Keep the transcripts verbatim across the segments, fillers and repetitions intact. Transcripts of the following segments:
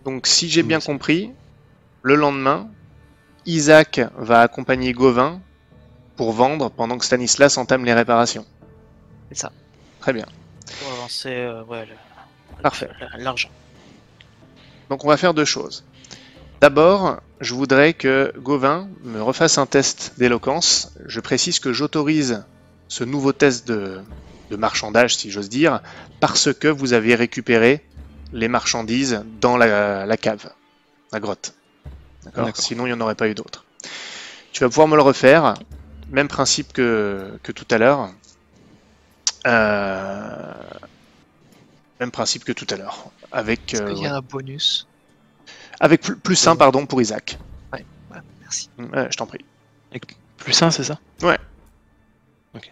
Donc si j'ai bien c'est- compris, le lendemain, Isaac va accompagner Gauvin pour vendre pendant que Stanislas entame les réparations. C'est ça. Très bien, Pour avancer, euh, ouais, le- parfait. le- l'argent. Donc on va faire deux choses. D'abord, je voudrais que Gauvin me refasse un test d'éloquence. Je précise que j'autorise ce nouveau test de, de marchandage, si j'ose dire, parce que vous avez récupéré les marchandises dans la, la cave, la grotte. D'accord. D'accord. Sinon, il n'y en aurait pas eu d'autres. Tu vas pouvoir me le refaire. Même principe que, que tout à l'heure. Euh, Même principe que tout à l'heure. Avec, Est-ce euh, qu'il y ouais. a un bonus? Avec plus, plus un, pardon, pour Isaac. Ouais, voilà, merci. Ouais, je t'en prie. Avec plus un, c'est ça? Ouais. Ok.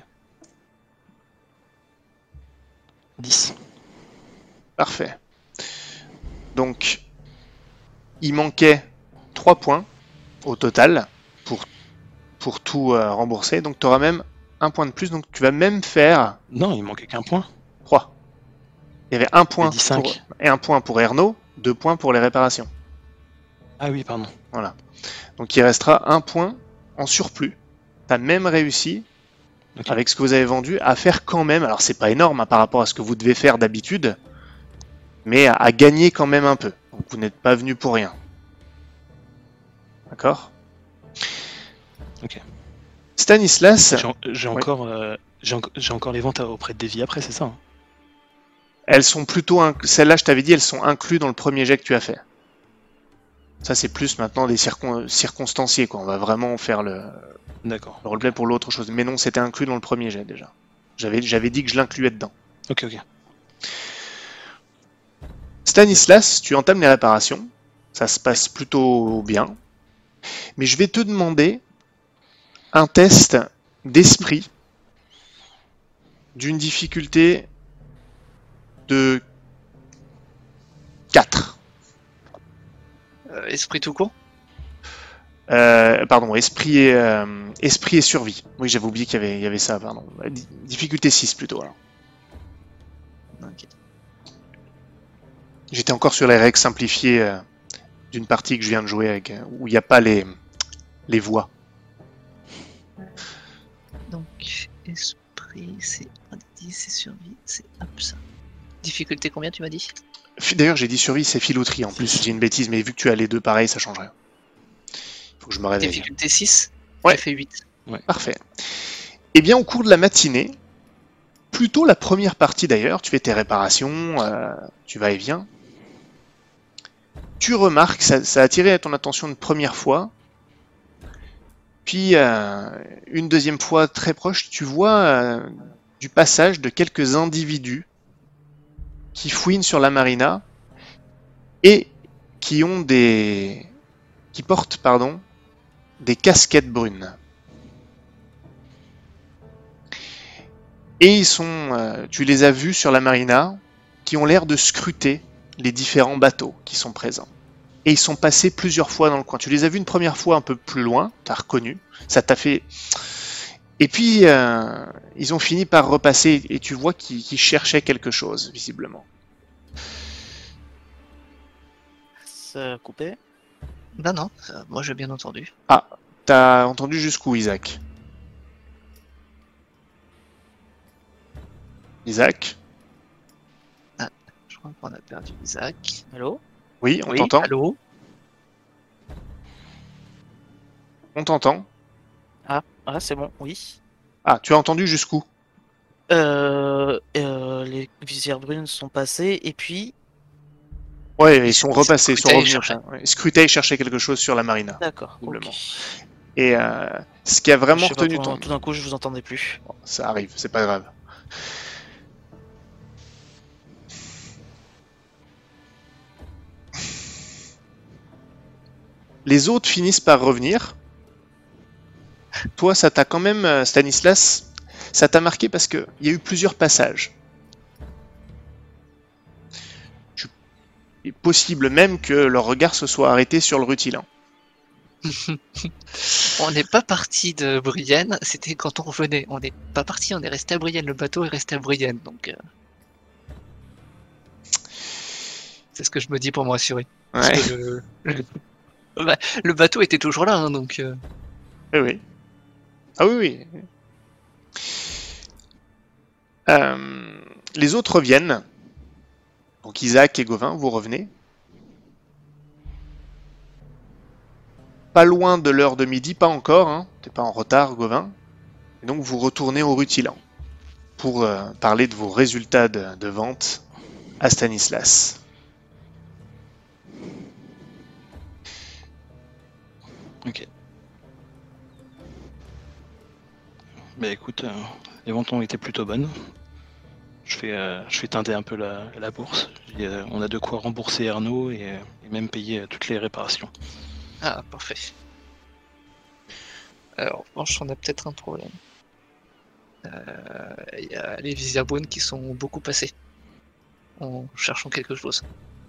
dix. Parfait. Donc, il manquait trois points au total pour, pour tout euh, rembourser. Donc, tu auras même un point de plus. Donc, tu vas même faire Non, il manquait qu'un point. trois. Il y avait un point dit cinq. pour, et un point pour Ernaud, deux points pour les réparations. Ah oui, pardon. Voilà. Donc, il restera un point en surplus. Tu as même réussi, Ok. avec ce que vous avez vendu, à faire quand même, alors c'est pas énorme hein, par rapport à ce que vous devez faire d'habitude, mais à, à gagner quand même un peu. Donc vous n'êtes pas venu pour rien. D'accord? Ok. Stanislas, J'ai en- j'ai Oui. encore, euh, j'ai en- j'ai encore les ventes à- auprès de Davy après, c'est ça? hein elles sont plutôt... inc- Celles-là, je t'avais dit, elles sont incluses dans le premier jet que tu as fait. Ça, c'est plus maintenant des circon... circonstanciés, quoi. On va vraiment faire le, D'accord. le roleplay pour l'autre chose. Mais non, c'était inclus dans le premier jet, déjà. J'avais j'avais dit que je l'incluais dedans. Ok, ok. Stanislas, tu entames les réparations. Ça se passe plutôt bien. Mais je vais te demander un test d'esprit d'une difficulté de quatre. Euh, esprit tout court? Euh, pardon, esprit et, euh, esprit et survie. Oui, j'avais oublié qu'il y avait, il y avait ça, pardon. D- Difficulté six plutôt. Alors. Ok. J'étais encore sur les règles simplifiées euh, d'une partie que je viens de jouer avec, euh, où il n'y a pas les, les voix. Donc, esprit, c'est un des dix, c'est survie, c'est hop ça. Difficulté combien tu m'as dit? Fi- D'ailleurs, j'ai dit survie, c'est filouterie en plus. Six. J'ai une bêtise, mais vu que tu as les deux pareils, ça change rien. Faut que je me réveille. Difficulté six? Ouais. J'ai fait huit. Parfait. Eh bien, au cours de la matinée, plutôt la première partie d'ailleurs, tu fais tes réparations, euh, tu vas et viens. Tu remarques, ça, ça a attiré ton attention une première fois, puis euh, une deuxième fois très proche, tu vois euh, du passage de quelques individus qui fouinent sur la marina et qui ont des, qui portent pardon, des casquettes brunes. Et ils sont, euh, tu les as vus sur la marina, qui ont l'air de scruter les différents bateaux qui sont présents. Et ils sont passés plusieurs fois dans le coin. Tu les as vus une première fois un peu plus loin, tu as reconnu, ça t'a fait... Et puis, euh, ils ont fini par repasser, et tu vois qu'ils qu'ils cherchaient quelque chose, visiblement. C'est coupé? Non, non, euh, moi j'ai bien entendu. Ah, t'as entendu jusqu'où, Isaac? Isaac? Je crois qu'on a perdu Isaac. Allô? Oui, on Oui, t'entend? allô? On t'entend? Ah, ah c'est bon, oui. Ah, tu as entendu jusqu'où? Euh, euh, les visières brunes sont passées et puis... Ouais, ils Ils sont ils repassés, ils sont scrutaient et revenus. cherchaient. enfin, ouais. Scrutaient et cherchaient quelque chose sur la marina. D'accord, ok. Doublement. Et euh, ce qui a vraiment Je sais pas, retenu pour- ton... Tout d'un coup, je vous entendais plus. Bon, ça arrive, c'est pas grave. Les autres finissent par revenir. Toi, ça t'a quand même, euh, Stanislas, ça t'a marqué parce qu'il y a eu plusieurs passages. Tu- Il est possible même que leur regard se soit arrêté sur le rutilant. On n'est pas parti de Brienne, c'était quand on revenait. On n'est pas parti, on est resté à Brienne. Le bateau est resté à Brienne, donc... euh, C'est ce que je me dis pour me rassurer. Parce Ouais. que le, le- bah, le bateau était toujours là, hein, donc... euh, Oui, oui. Ah oui, oui. Euh, les autres reviennent. Donc Isaac et Gauvin, vous revenez. Pas loin de l'heure de midi, pas encore. Hein. T'es pas en retard, Gauvin. Et donc vous retournez au Rutilant pour euh, parler de vos résultats de, de vente à Stanislas. Ok. Bah écoute, euh, les ventes ont été plutôt bonnes. Je fais, euh, je fais teinter un peu la, la bourse. J'ai, euh, on a de quoi rembourser Arnaud et, euh, et même payer euh, toutes les réparations. Ah, parfait. Alors, en revanche, on a peut-être un problème. Euh, Il y a les Visiabounes qui sont beaucoup passés en cherchant quelque chose.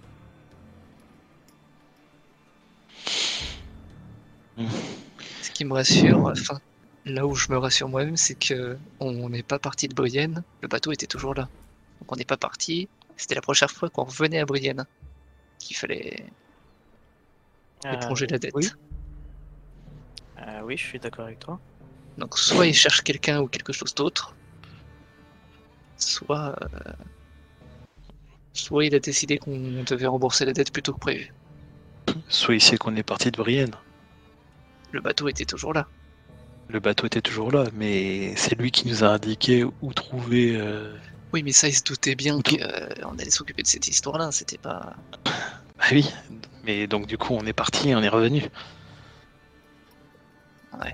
Mm. Ce qui me rassure, enfin, là où je me rassure moi-même, c'est que on n'est pas parti de Brienne, le bateau était toujours là. Donc on n'est pas parti, c'était la prochaine fois qu'on revenait à Brienne qu'il fallait éponger Euh, la dette. Oui, Euh, oui, je suis d'accord avec toi. Donc soit il cherche quelqu'un ou quelque chose d'autre, soit, euh, soit il a décidé qu'on devait rembourser la dette plutôt que prévu. Soit il sait qu'on est parti de Brienne. Le bateau était toujours là. Le bateau était toujours là, mais c'est lui qui nous a indiqué où trouver. euh, Oui, mais ça, il se doutait bien Tout- qu'on allait s'occuper de cette histoire-là, c'était pas... Bah oui, mais donc du coup on est parti et on est revenu. Ouais.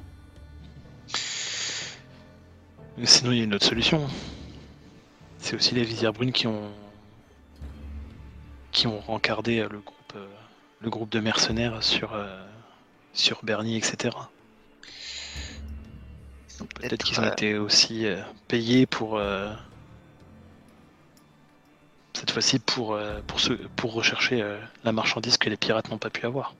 Mais sinon il y a une autre solution. C'est aussi les visières brunes qui ont qui ont rencardé euh, le groupe euh, le groupe de mercenaires sur euh, sur Bernie, et cetera. Ils ont Peut-être qu'ils ont euh, été aussi euh, payés pour euh, cette fois-ci pour euh, pour ce, pour rechercher euh, la marchandise que les pirates n'ont pas pu avoir.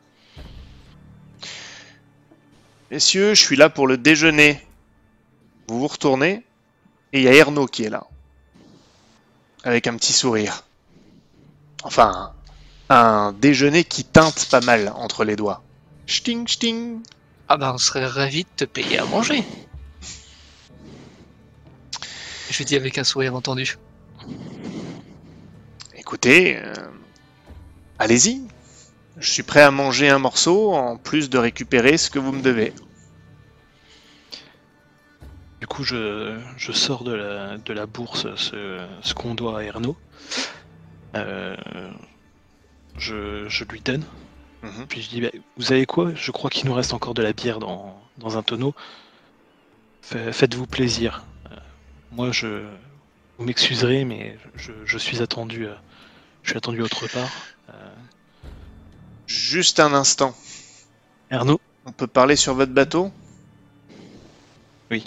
Messieurs, je suis là pour le déjeuner. Vous vous retournez et il y a Ernaud qui est là. Avec un petit sourire. Enfin, un, un déjeuner qui teinte pas mal entre les doigts. Ch'ting, ch'ting. Ah bah on serait ravis de te payer à manger. Je dis avec un sourire entendu. Écoutez, euh, allez-y. Je suis prêt à manger un morceau en plus de récupérer ce que vous me devez. Du coup, je, je sors de la, de la bourse ce, ce qu'on doit à Ernaud. Euh, je, je lui donne. Mhm. Puis je dis, bah, vous savez quoi? Je crois qu'il nous reste encore de la bière dans, dans un tonneau. Fa- Faites-vous plaisir. Euh, moi, je, vous m'excuserez, mais je, je suis attendu. euh, je suis attendu autre part. Euh, Juste un instant. Ernaud, On peut parler sur votre bateau? Oui.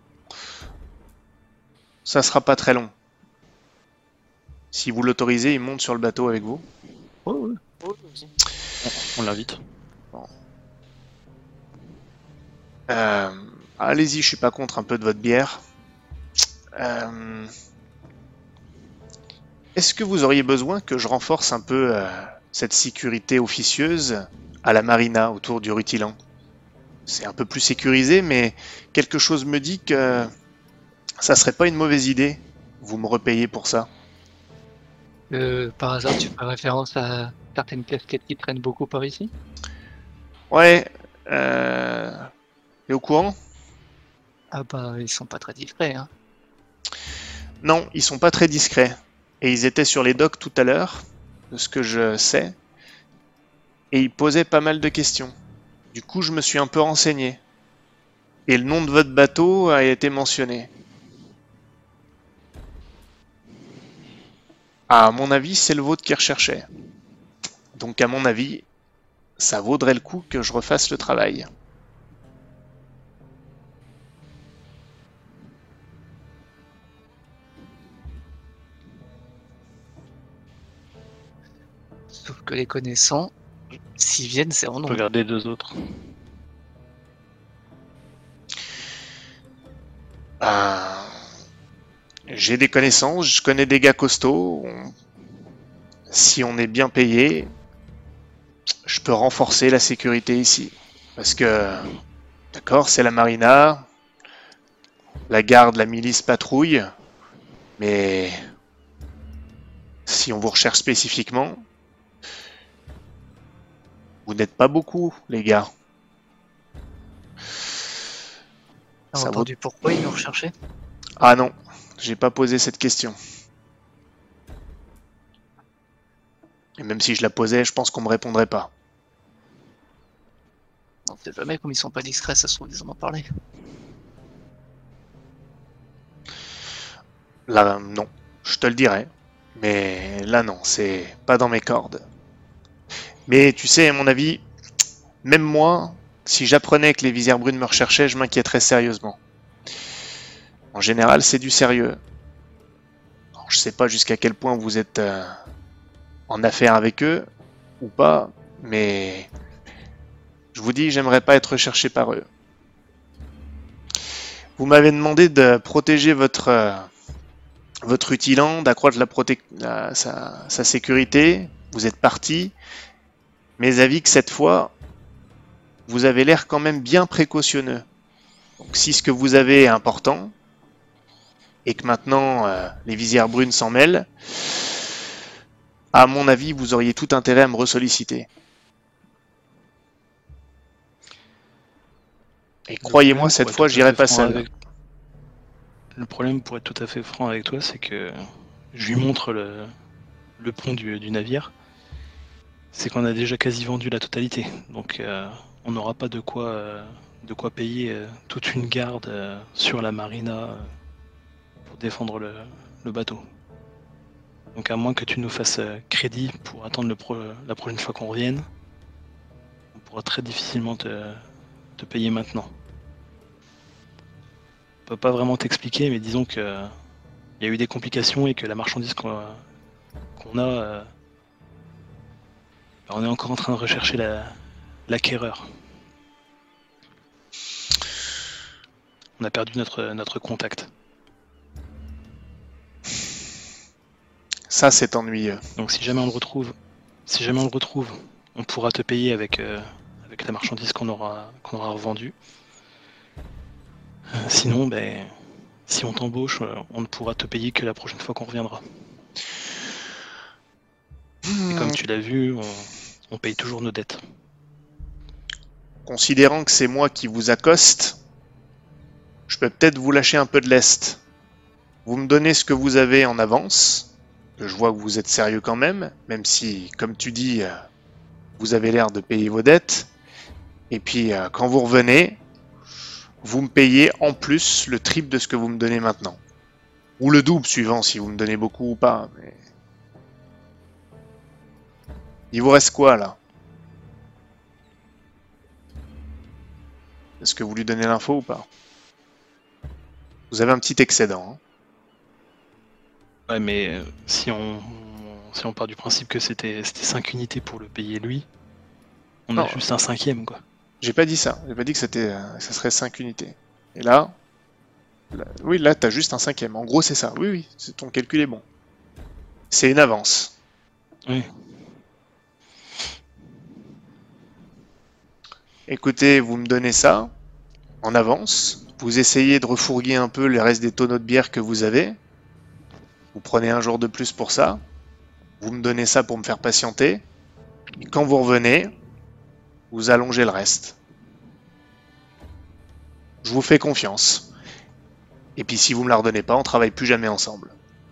Ça sera pas très long. Si vous l'autorisez, il monte sur le bateau avec vous. Oh, ouais. Oui, vas-y. on, on l'invite. Euh, allez-y, je suis pas contre un peu de votre bière. Euh, Est-ce que vous auriez besoin que je renforce un peu euh, cette sécurité officieuse à la marina autour du Rutilant? C'est un peu plus sécurisé, mais quelque chose me dit que ça serait pas une mauvaise idée. Vous me repayez pour ça. Euh, par hasard, tu fais référence à certaines casquettes qui traînent beaucoup par ici? Ouais. Euh... T'es au courant? Ah bah ils sont pas très discrets, hein. Non, ils sont pas très discrets. Et ils étaient sur les docks tout à l'heure, de ce que je sais. Et ils posaient pas mal de questions. Du coup, je me suis un peu renseigné. Et le nom de votre bateau a été mentionné. À mon avis, c'est le vôtre qui recherchait. Donc à mon avis, ça vaudrait le coup que je refasse le travail. Sauf que les connaissants, s'ils viennent, c'est en nombre. Regardez les deux autres. Ben, j'ai des connaissances, je connais des gars costauds. On- Si on est bien payé, je peux renforcer la sécurité ici. Parce que, d'accord, c'est la marina, la garde, la milice patrouille, mais si on vous recherche spécifiquement, vous n'êtes pas beaucoup, les gars. T'as Ça entendu pourquoi ils nous recherchaient? Ah non, j'ai pas posé cette question. Et même si je la posais, je pense qu'on me répondrait pas. On sait jamais, comme ils sont pas discrets, ça se trouve, ils en ont parlé. Là, non, je te le dirai. Mais là, non, c'est pas dans mes cordes. Mais tu sais, à mon avis, même moi, si j'apprenais que les visières brunes me recherchaient, je m'inquiéterais sérieusement. En général, c'est du sérieux. Alors, je sais pas jusqu'à quel point vous êtes euh, en affaire avec eux ou pas, mais je vous dis, j'aimerais pas être recherché par eux. Vous m'avez demandé de protéger votre euh, votre utilant, d'accroître la proté- la- sa, sa sécurité. Vous êtes parti. Mes avis que cette fois, vous avez l'air quand même bien précautionneux. Donc si ce que vous avez est important, et que maintenant euh, les visières brunes s'en mêlent, à mon avis, vous auriez tout intérêt à me ressolliciter. Et croyez-moi, cette fois, j'irai pas seul. Avec... Le problème, pour être tout à fait franc avec toi, c'est que je lui montre le, le pont du, du navire. C'est qu'on a déjà quasi vendu la totalité. Donc euh, on n'aura pas de quoi, euh, de quoi payer euh, toute une garde euh, sur la marina euh, pour défendre le, le bateau. Donc à moins que tu nous fasses euh, crédit pour attendre le pro la prochaine fois qu'on revienne, on pourra très difficilement te, te payer maintenant. On peut pas vraiment t'expliquer, mais disons que euh, il y a eu des complications et que la marchandise qu'on qu'on a, euh, on est encore en train de rechercher la l'acquéreur. On a perdu notre, notre contact. Ça, c'est ennuyeux. Donc si jamais on le retrouve, si jamais on le retrouve, on pourra te payer avec, euh, avec la marchandise qu'on aura, qu'on aura revendue. Euh, sinon, ben, si on t'embauche, euh, on ne pourra te payer que la prochaine fois qu'on reviendra. Et comme tu l'as vu, on, on paye toujours nos dettes. Considérant que c'est moi qui vous accoste, je peux peut-être vous lâcher un peu de lest. Vous me donnez ce que vous avez en avance. Je vois que vous êtes sérieux quand même, même si, comme tu dis, vous avez l'air de payer vos dettes. Et puis, quand vous revenez, vous me payez en plus le triple de ce que vous me donnez maintenant. Ou le double, suivant si vous me donnez beaucoup ou pas. Mais... il vous reste quoi, là? Est-ce que vous lui donnez l'info ou pas? Vous avez un petit excédent. Hein. Ouais, mais euh, si on, on si on part du principe que c'était cinq unités pour le payer lui, on non, a juste un cinquième, quoi. J'ai pas dit ça. J'ai pas dit que c'était, euh, ça serait cinq unités. Et là, là oui, là, t'as juste un cinquième. En gros, c'est ça. Oui, oui, ton calcul est bon. C'est une avance. Oui. Écoutez, vous me donnez ça en avance. Vous essayez de refourguer un peu le reste des tonneaux de bière que vous avez. Vous prenez un jour de plus pour ça. Vous me donnez ça pour me faire patienter. Et quand vous revenez, vous allongez le reste. Je vous fais confiance. Et puis si vous me la redonnez pas, on travaille plus jamais ensemble.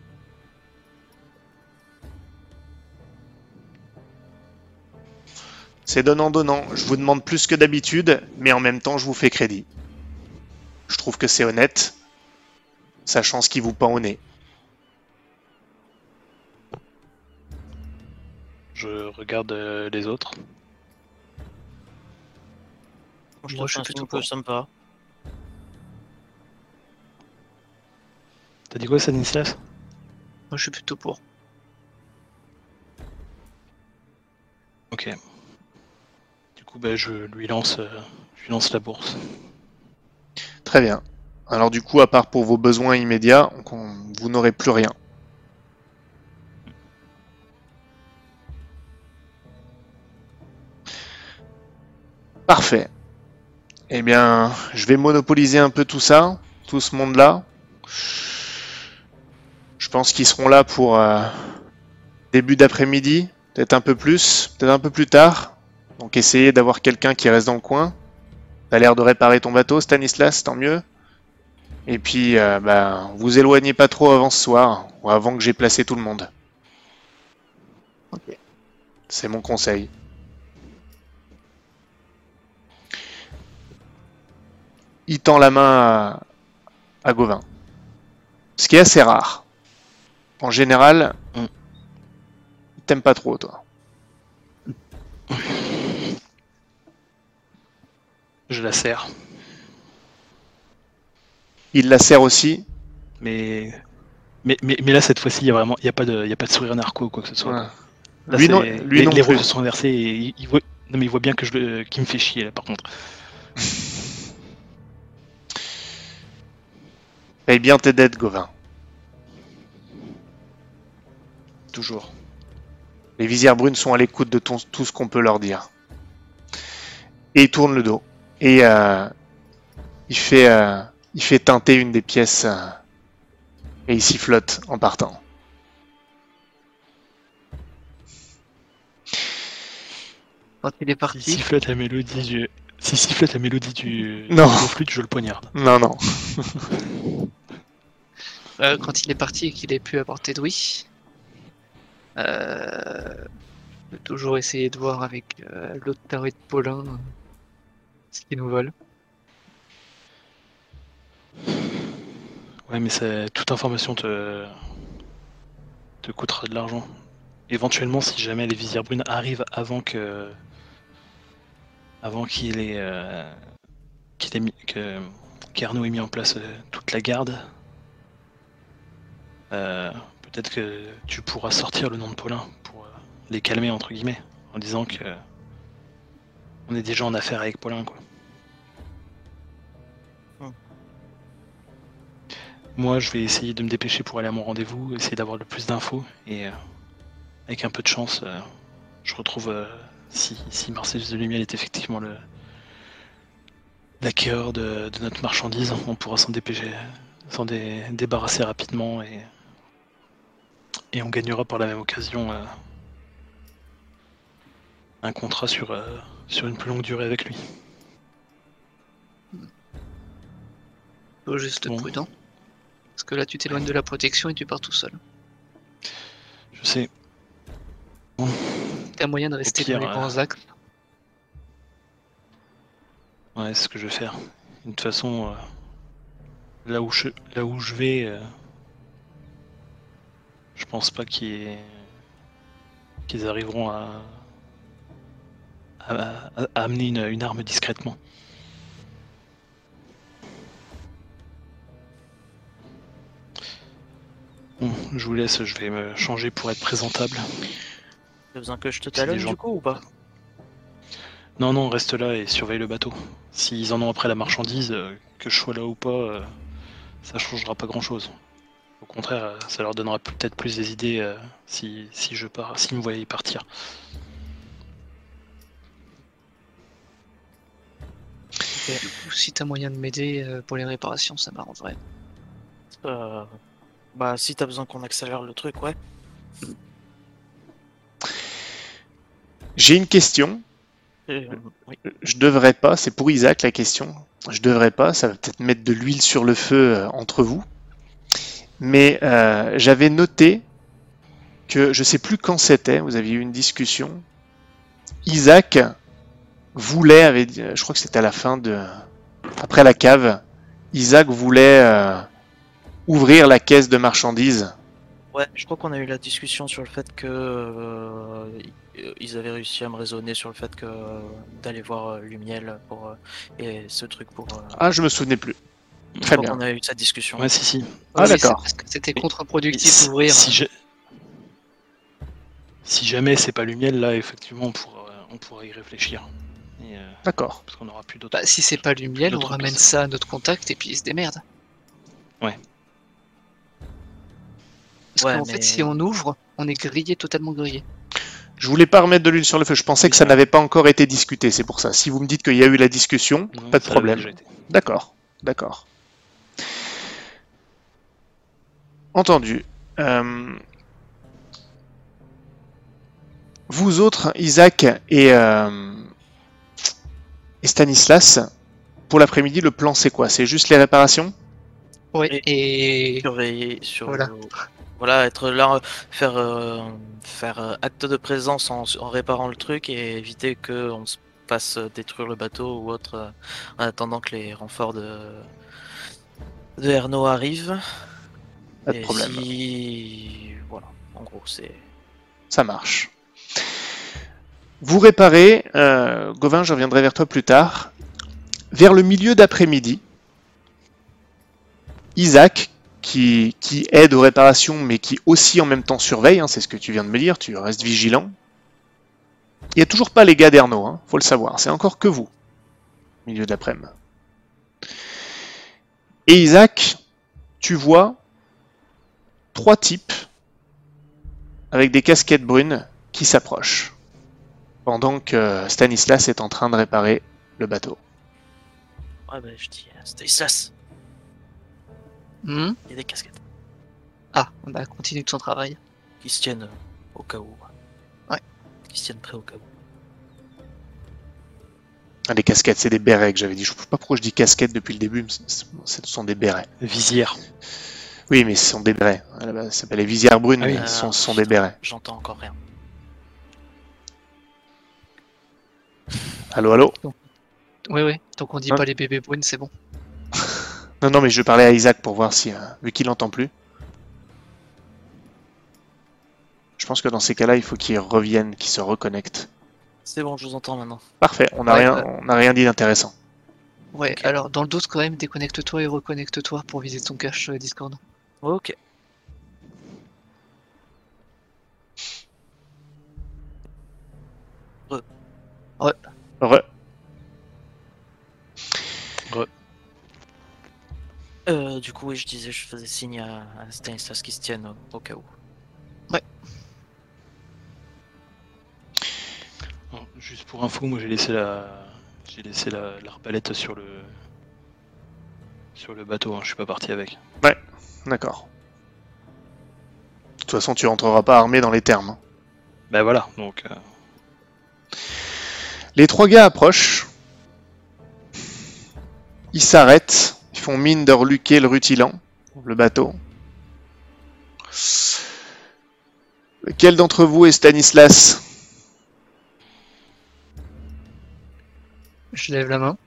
C'est donnant-donnant. Je vous demande plus que d'habitude, mais en même temps, je vous fais crédit. Je trouve que c'est honnête, sachant ce qui vous pend au nez. Je regarde euh, les autres. Je Moi, te je suis trouve plutôt un peu pour. sympa. T'as dit quoi, Stanislas? Moi, je suis plutôt pour. Ok. Du coup, bah, je lui lance, euh, je lui lance la bourse. Très bien. Alors du coup, à part pour vos besoins immédiats, on- vous n'aurez plus rien. Parfait. Eh bien, je vais monopoliser un peu tout ça, tout ce monde-là. Je pense qu'ils seront là pour euh, début d'après-midi, peut-être un peu plus, peut-être un peu plus tard. Donc essayez d'avoir quelqu'un qui reste dans le coin. T'as l'air de réparer ton bateau, Stanislas, tant mieux. Et puis, euh, bah, vous éloignez pas trop avant ce soir, ou avant que j'ai placé tout le monde. Ok. C'est mon conseil. Il tend la main à, à Gauvin. Ce qui est assez rare. En général, Mm. t'aimes pas trop, toi. Je la serre. Il la serre aussi. Mais, mais, mais, mais là, cette fois-ci, il n'y a vraiment y a pas, de, y a pas de sourire narco ou quoi que ce soit. Ouais. Quoi. Là, Lui c'est- non, lui les, non les plus. rôles se sont inversés et il, il voit, non, mais il voit bien que je le, qu'il me fait chier, là, par contre. Paye bien tes dettes, Gauvin. Toujours. Les visières brunes sont à l'écoute de ton- tout ce qu'on peut leur dire. Et il tourne le dos. Et euh, il, fait, euh, il fait teinter une des pièces. euh, et il sifflote en partant. Quand il est Si parti, sifflote la mélodie du, si sifflote la mélodie du, Non. de la flûte, je le poignarde. Non, non. euh, quand il est parti et qu'il est plus à portée de oui, euh, je peux toujours essayer de voir avec euh, l'autre taré de Paulin euh, ce qu'il nous vole. Ouais, mais ça, toute information te, te coûtera de l'argent. Éventuellement, si jamais les visières brunes arrivent avant que, avant qu'il ait, euh, qu'il ait mis, que qu'Arnaud ait mis en place euh, toute la garde, euh, peut-être que tu pourras sortir le nom de Paulin pour euh, les calmer entre guillemets, en disant que on est déjà en affaire avec Paulin, quoi. Hmm. Moi, je vais essayer de me dépêcher pour aller à mon rendez-vous, essayer d'avoir le plus d'infos et euh, avec un peu de chance, euh, je retrouve euh, si, si Marcellus de Lumiel est effectivement le l'acquéreur de, de notre marchandise, on pourra s'en dépêcher, s'en dé- débarrasser rapidement et, et on gagnera par la même occasion euh, un contrat sur, euh, sur une plus longue durée avec lui. Faut juste Bon. prudent. Parce que là, tu t'éloignes de la protection et tu pars tout seul. Je sais, T'as moyen de rester pire, dans les euh, grands axes. ouais, c'est ce que je vais faire. De toute façon, euh, là, où je, là où je vais, euh, je pense pas qu'il y ait- qu'ils arriveront à, à, à- à amener une, une arme discrètement. Bon, je vous laisse, je vais me changer pour être présentable. T'as besoin que je te Si talonne les gens- du coup ou pas? Non, non, reste là et surveille le bateau. S'ils en ont après la marchandise, euh, que je sois là ou pas, euh, ça changera pas grand-chose. Au contraire, euh, ça leur donnera peut-être plus des idées euh, si, si je pars, s'ils me voyaient partir. Du coup, si t'as moyen de m'aider euh, pour les réparations, ça m'arrangerait. Euh, Bah si t'as besoin qu'on accélère le truc, ouais. J'ai une question. Euh, oui. Je devrais pas, c'est pour Isaac la question. Je devrais pas, ça va peut-être mettre de l'huile sur le feu euh, entre vous. Mais euh, j'avais noté que je sais plus quand c'était, vous aviez eu une discussion. Isaac voulait, avait dit- je crois que c'était à la fin de. Après la cave, Isaac voulait euh, ouvrir la caisse de marchandises. Ouais, je crois qu'on a eu la discussion sur le fait que euh, ils avaient réussi à me raisonner sur le fait que euh, d'aller voir euh, Lumiel pour euh, et ce truc pour. euh, Ah, je me souvenais plus. je Très crois bien. qu'on a eu cette discussion. Ouais, si, si. Ah, Oui, d'accord. c'est parce que c'était Mais- contre-productif Si, d'ouvrir. si ja- si jamais c'est pas Lumiel, là, effectivement, on pourra, on pourra y réfléchir. Et, euh, D'accord. parce qu'on aura plus d'autres. Bah, si c'est pas Lumiel, on d'autres ramène pistes. ça à notre contact et puis il se démerde. Ouais. Parce Ouais, qu'en mais- fait, si on ouvre, on est grillé, totalement grillé. Je voulais pas remettre de l'huile sur le feu, je pensais Oui, que ça ça- n'avait pas encore été discuté, c'est pour ça. Si vous me dites qu'il y a eu la discussion, Non, pas de ça avait problème. déjà été. D'accord, d'accord. Entendu. Euh, Vous autres, Isaac et, euh, et Stanislas, pour l'après-midi, le plan c'est quoi? C'est juste les réparations? Ouais, Et- et Surveiller sur Voilà. voilà, être là, faire euh, faire euh, acte de présence en, en réparant le truc et éviter que on se fasse détruire le bateau ou autre euh, en attendant que les renforts de de Ernaud arrivent. Pas de Et problème. si voilà, en gros c'est Ça marche. Vous réparez, euh, Gauvin, je reviendrai vers toi plus tard. Vers le milieu d'après-midi, Isaac, qui, qui aide aux réparations, mais qui aussi en même temps surveille, hein, c'est ce que tu viens de me dire, tu restes vigilant. Il n'y a toujours pas les gars d'Ernaud, hein, faut le savoir, c'est encore que vous, milieu d'après-midi. Et Isaac, tu vois trois types avec des casquettes brunes qui s'approchent, pendant que Stanislas est en train de réparer le bateau. ouais bah je dis euh, Stanislas, Hmm. il y a des casquettes Ah, bah continue de son travail. qui se tiennent euh, au cas où. Ouais. Qui se tiennent prêts au cas où. Ah, les casquettes, c'est des bérets que j'avais dit. Je ne sais pas pourquoi je dis casquettes depuis le début, mais ce sont des bérets. Visière. Oui, mais ce sont des bérets. À la base, ça s'appelle les visières brunes, Ah oui. mais ce sont, Euh, ce sont des putain, bérets. J'entends encore rien. Allô, allô? Oui, oui, tant qu'on dit Hein pas les bébés brunes, c'est bon. Non, non, mais je parlais à Isaac pour voir si, euh, vu qu'il n'entend plus. Je pense que dans ces cas-là, il faut qu'il revienne, qu'il se reconnecte. C'est bon, je vous entends maintenant. Parfait, on n'a Ouais, rien, euh. on n'a rien dit d'intéressant. Ouais, Ok. alors dans le doute quand même, déconnecte-toi et reconnecte-toi pour viser ton cache euh, Discord. Ok. Re. Euh, du coup, oui, je disais, je faisais signe à, à Stanislas qui se tienne au, au cas où. Alors, juste pour info, moi j'ai laissé la, j'ai laissé la, l'arbalète sur le, sur le bateau. Hein. Je suis pas parti avec. D'accord. De toute façon, tu rentreras pas armé dans les termes. hein. Ben voilà. Donc. euh, Les trois gars approchent. Ils s'arrêtent. Ils font mine de reluquer le rutilant, le bateau. Lequel d'entre vous est Stanislas? Je lève la main.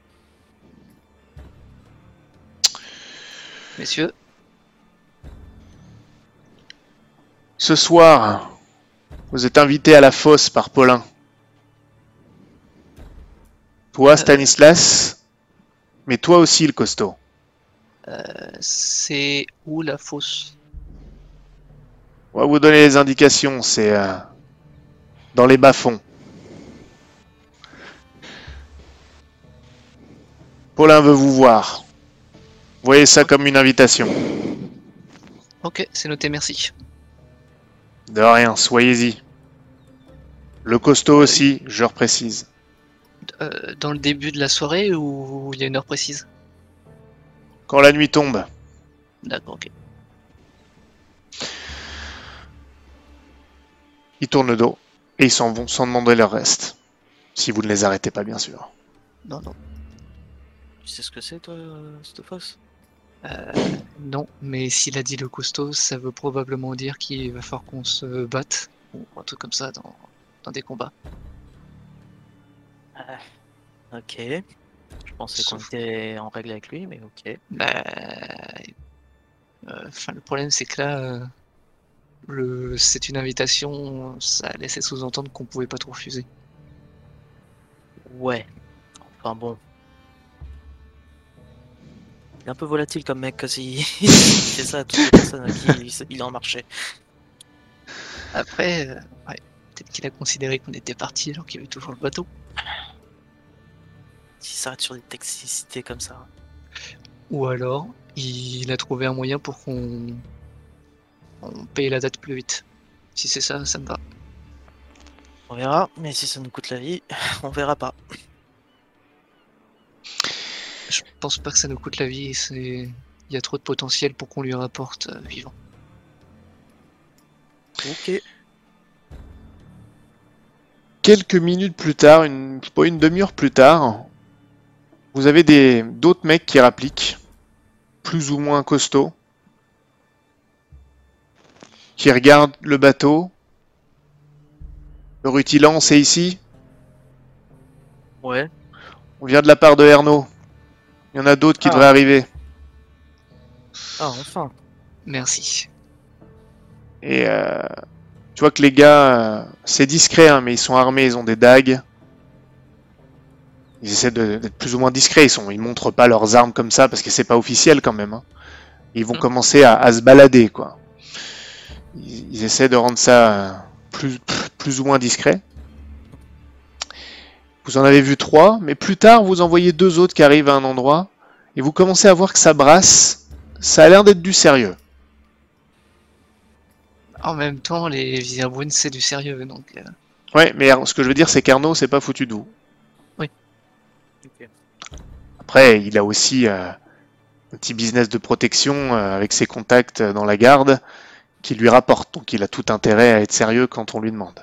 Messieurs, Ce soir, vous êtes invités à la fosse par Paulin. Toi, Stanislas, mais toi aussi, le costaud. euh, c'est où la fosse? On va vous donner les indications, c'est euh, dans les bas-fonds. Paulin veut vous voir. Voyez ça comme une invitation. Ok, c'est noté, merci. De rien, soyez-y. Le costaud aussi, je reprécise. Euh, dans le début de la soirée ou il y a une heure précise? Quand la nuit tombe, D'accord, ok. ils tournent le dos et ils s'en vont sans demander leur reste. Si vous ne les arrêtez pas, bien sûr. Non, non. Tu sais ce que c'est, toi, euh, cette fosse? Euh, non, mais s'il a dit le costaud, ça veut probablement dire qu'il va falloir qu'on se batte ou un truc comme ça dans, dans des combats. Ah, ok. Je pensais qu'on Sauf- était en règle avec lui, mais ok. Bah, euh, enfin, le problème c'est que là, euh, le, c'est une invitation, ça laissait sous-entendre qu'on pouvait pas trop refuser. Ouais. Enfin bon. Il est un peu volatile comme mec, quand il il fait ça à toutes les personnes à qui il, il en marchait. Après, euh, ouais, peut-être qu'il a considéré qu'on était parti alors qu'il y avait toujours le bateau. S'il s'arrête sur des toxicités comme ça. Ou alors, il a trouvé un moyen pour qu'on on paye la date plus vite. Si c'est ça, ça me va. On verra, mais si ça nous coûte la vie, on verra pas. Je pense pas que ça nous coûte la vie, c'est... Il y a trop de potentiel pour qu'on lui rapporte euh, vivant. Ok. Quelques minutes plus tard, une, pas une demi-heure plus tard, vous avez des d'autres mecs qui rappliquent, plus ou moins costauds, qui regardent le bateau. Le rutilant, c'est ici. Ouais. On vient de la part de Ernaud. Il y en a d'autres qui Ah. devraient arriver. Ah, enfin. Merci. Et euh, tu vois que les gars, euh, c'est discret, hein, mais ils sont armés, ils ont des dagues. Ils essaient de- d'être plus ou moins discrets, ils sont, ils montrent pas leurs armes comme ça parce que c'est pas officiel quand même. Hein. Ils vont Mm. commencer à, à se balader, quoi. Ils, ils essaient de rendre ça euh, plus, plus ou moins discret. Vous en avez vu trois, mais plus tard, vous en voyez deux autres qui arrivent à un endroit et vous commencez à voir que ça brasse. Ça a l'air d'être du sérieux. En même temps, les Vizierbrunn, c'est du sérieux, donc... euh, Ouais, mais ce que je veux dire, c'est qu'Arnaud, c'est pas foutu de vous. Ok. Après, il a aussi euh, un petit business de protection euh, avec ses contacts dans la garde qui lui rapporte. Donc il a tout intérêt à être sérieux quand on lui demande.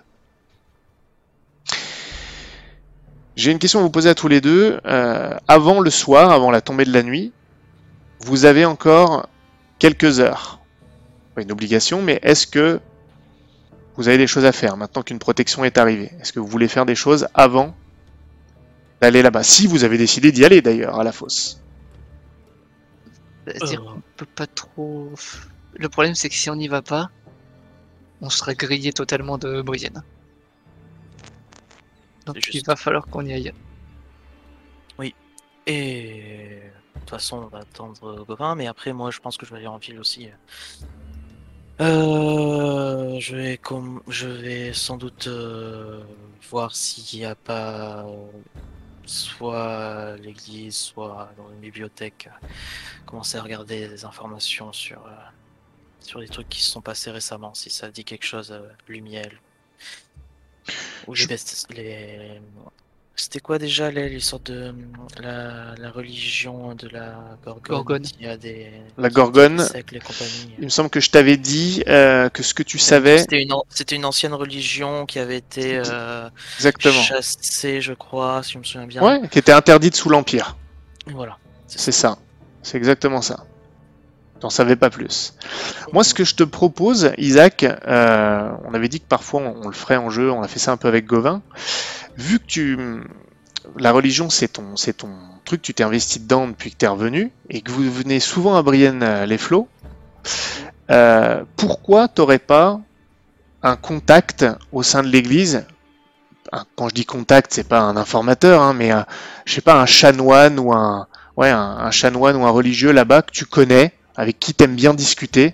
J'ai une question à vous poser à tous les deux. Euh, avant le soir, avant la tombée de la nuit, vous avez encore quelques heures. Pas une obligation, mais est-ce que vous avez des choses à faire maintenant qu'une protection est arrivée? Est-ce que vous voulez faire des choses avant d'aller là-bas? Si vous avez décidé d'y aller d'ailleurs, à la fosse. C'est-à-dire Euh. qu'on peut pas trop... Le problème, c'est que si on n'y va pas, on sera grillé totalement de Brienne. Donc C'est il juste. va falloir qu'on y aille. Et de toute façon, on va attendre Gauvin, mais après, moi, je pense que je vais aller en ville aussi. Euh, je vais com- je vais sans doute euh, voir s'il n'y a pas euh, soit à l'église, soit dans une bibliothèque, euh, commencer à regarder des informations sur euh, sur les trucs qui se sont passés récemment, si ça dit quelque chose, euh, Lumiel ou les Je- bestes, les c'était quoi déjà les, les sortes de la, la religion de la Gorgone, Gorgone. qui a des La qui a Gorgone, des siècles et compagnie. il me semble que je t'avais dit euh, que ce que tu C'était savais, c'était une, an- c'était une ancienne religion qui avait été euh, exactement, chassée, je crois, si je me souviens bien. ouais, qui était interdite sous l'Empire. Voilà. C'est ça, c'est exactement ça. T'en savais pas plus. Moi, ce que je te propose, Isaac, euh, on avait dit que parfois on, on le ferait en jeu, on a fait ça un peu avec Gauvin. Vu que tu, la religion, c'est ton, c'est ton truc, tu t'es investi dedans depuis que t'es revenu, et que vous venez souvent à Brienne-les-Flots, euh, pourquoi t'aurais pas un contact au sein de l'Église? Un- Quand je dis contact, c'est pas un informateur, hein, mais un- je sais pas, un chanoine ou un, ouais, un, un chanoine ou un religieux là-bas que tu connais, avec qui t'aimes bien discuter,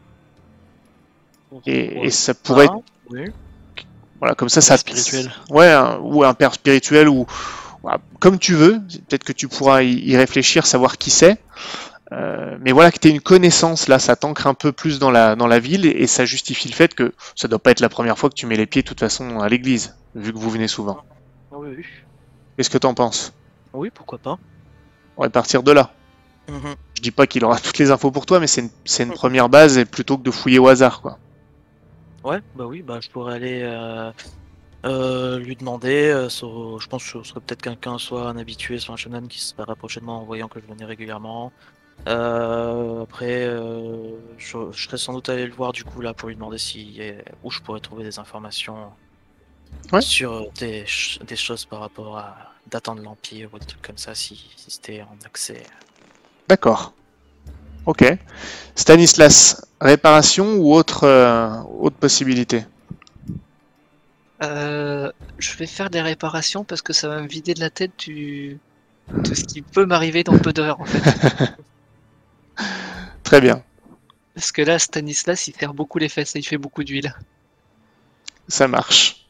et, et ça pourrait être, Ah, oui. voilà, comme ça, ça Spirituel. ouais, un- ou un père spirituel, ou voilà, comme tu veux. Peut-être que tu pourras y, y réfléchir, savoir qui c'est. Euh, mais voilà, que tu aies une connaissance, là, ça t'ancre un peu plus dans la, dans la ville, et, et ça justifie le fait que ça doit pas être la première fois que tu mets les pieds, de toute façon, à l'église, vu que vous venez souvent. Ah oui, oui. Qu'est-ce que t'en penses? Oui, pourquoi pas. On va partir de là. Mhm. Je dis pas qu'il aura toutes les infos pour toi, mais c'est une, c'est une première base, et plutôt que de fouiller au hasard, quoi. Ouais, bah oui, bah je pourrais aller euh, euh, lui demander. euh, so- je pense que ce serait peut-être quelqu'un, soit un habitué, soit un chanoine qui se verra prochainement en voyant que je venais régulièrement. Euh, après, euh, je, je serais sans doute allé le voir du coup là pour lui demander si, euh, où je pourrais trouver des informations Ouais. sur des, ch- des choses par rapport à datant de l'Empire ou des trucs comme ça, si, si c'était en accès. D'accord. Ok. Stanislas, réparation ou autre, euh, autre possibilité? Euh, je vais faire des réparations parce que ça va me vider de la tête du... de ce qui peut m'arriver dans peu d'heures en fait. Très bien. Parce que là, Stanislas, il serre beaucoup les fesses et il fait beaucoup d'huile. Ça marche.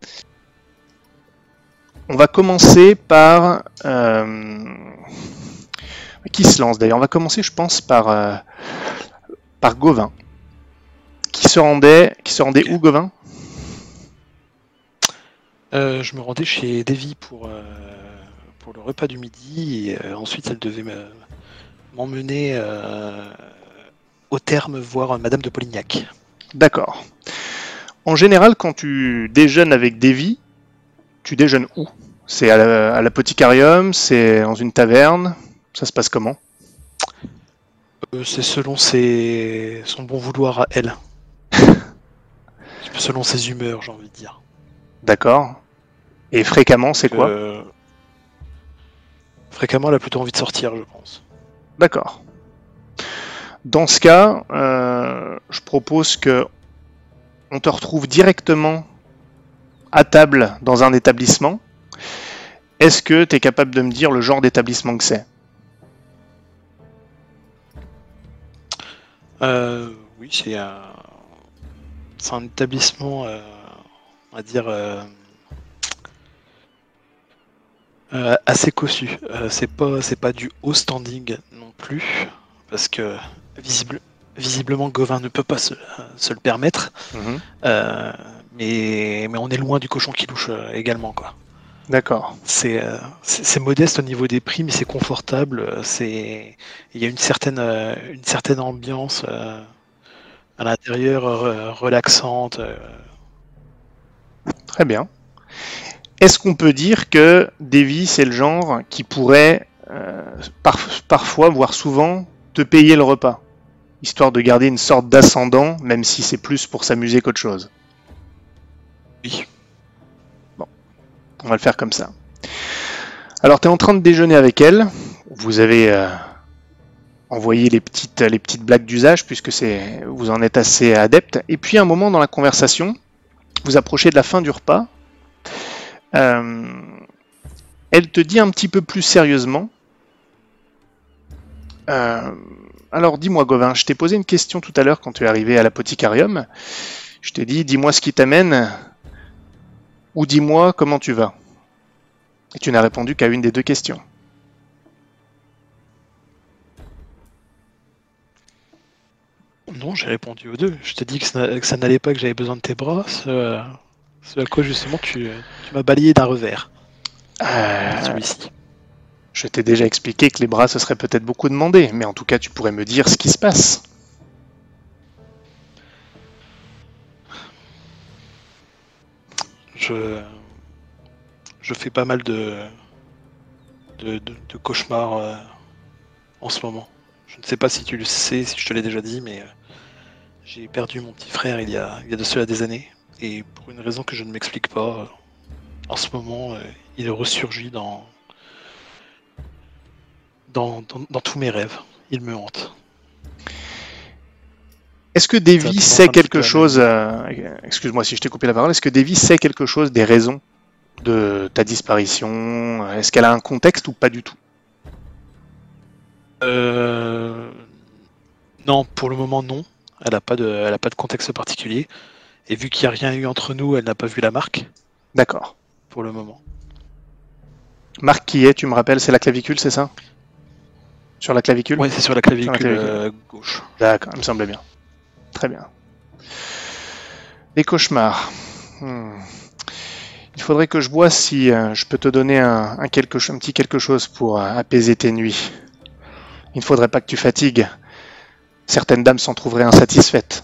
On va commencer par... euh, Qui se lance d'ailleurs? On va commencer, je pense, par, euh, par Gauvin. Qui se rendait, qui se rendait où, Gauvin? Euh, je me rendais chez Davy pour, euh, pour le repas du midi, et euh, ensuite elle devait me- m'emmener euh, au terme voir Madame de Polignac. D'accord. En général, quand tu déjeunes avec Davy, tu déjeunes où? C'est à la- à l'apothicaриum, c'est dans une taverne, ça se passe comment? Euh, c'est selon ses... son bon vouloir à elle, selon ses humeurs, j'ai envie de dire. D'accord. Et fréquemment, c'est quoi? Euh, Fréquemment, elle a plutôt envie de sortir, je pense. D'accord. Dans ce cas, euh, je propose que on te retrouve directement à table dans un établissement. Est-ce que tu es capable de me dire le genre d'établissement que c'est? Euh, oui, c'est un... c'est un établissement, euh, on va dire, euh, euh, assez cossu. Euh, c'est pas, c'est pas du haut standing non plus, parce que visible, visiblement Gauvin ne peut pas se, se le permettre. Mhm. Euh, mais, mais on est loin du cochon qui louche euh, également, quoi. D'accord. C'est euh, c'est c'est modeste au niveau des prix, mais c'est confortable. euh, C'est il y a une certaine euh, une certaine ambiance euh, à l'intérieur euh, relaxante. euh. Très bien. Est-ce qu'on peut dire que Davy, c'est le genre qui pourrait euh, par- parfois, voire souvent, te payer le repas, histoire de garder une sorte d'ascendant, même si c'est plus pour s'amuser qu'autre chose? Oui. On va le faire comme ça. Alors, tu es en train de déjeuner avec elle. Vous avez euh, envoyé les petites, les petites blagues d'usage, puisque c'est, vous en êtes assez adepte. Et puis, à un moment dans la conversation, vous approchez de la fin du repas. Euh, elle te dit un petit peu plus sérieusement. Euh, alors, dis-moi, Gauvin, je t'ai posé une question tout à l'heure quand tu es arrivé à l'apothicaриum. Je t'ai dit, dis-moi ce qui t'amène, ou dis-moi comment tu vas. Et tu n'as répondu qu'à une des deux questions. Non, j'ai répondu aux deux. Je t'ai dit que ça, que ça n'allait pas, que j'avais besoin de tes bras. Ce, ce à quoi justement tu, tu m'as balayé d'un revers. Euh, Celui-ci. je t'ai déjà expliqué que les bras, ce serait peut-être beaucoup demandé, mais en tout cas, tu pourrais me dire ce qui se passe. Je je fais pas mal de de, de, de cauchemars euh, en ce moment. Je ne sais pas si tu le sais, si je te l'ai déjà dit, mais euh, j'ai perdu mon petit frère il y a, il y a de cela des années. Et pour une raison que je ne m'explique pas, euh, en ce moment, euh, il ressurgit dans, dans, dans, dans tous mes rêves. Il me hante. Est-ce que Ça a Davy tendance sait un petit peu quelque à me- chose, euh, excuse-moi si je t'ai coupé la parole, est-ce que Davy sait quelque chose des raisons de ta disparition? Est-ce qu'elle a un contexte ou pas du tout? Euh, Non, pour le moment, non. Elle n'a pas de, elle a pas de contexte particulier. Et vu qu'il n'y a rien eu entre nous, elle n'a pas vu la marque, D'accord. pour le moment. Marc qui est, tu me rappelles, c'est la clavicule, c'est ça? Sur la clavicule? Ouais, c'est sur la clavicule, Sur la clavicule. euh, gauche. D'accord, il me semblait bien. Très bien. Les cauchemars. Hmm. Il faudrait que je vois si euh, je peux te donner un, un, quelque, un petit quelque chose pour euh, apaiser tes nuits. Il ne faudrait pas que tu fatigues. Certaines dames s'en trouveraient insatisfaites.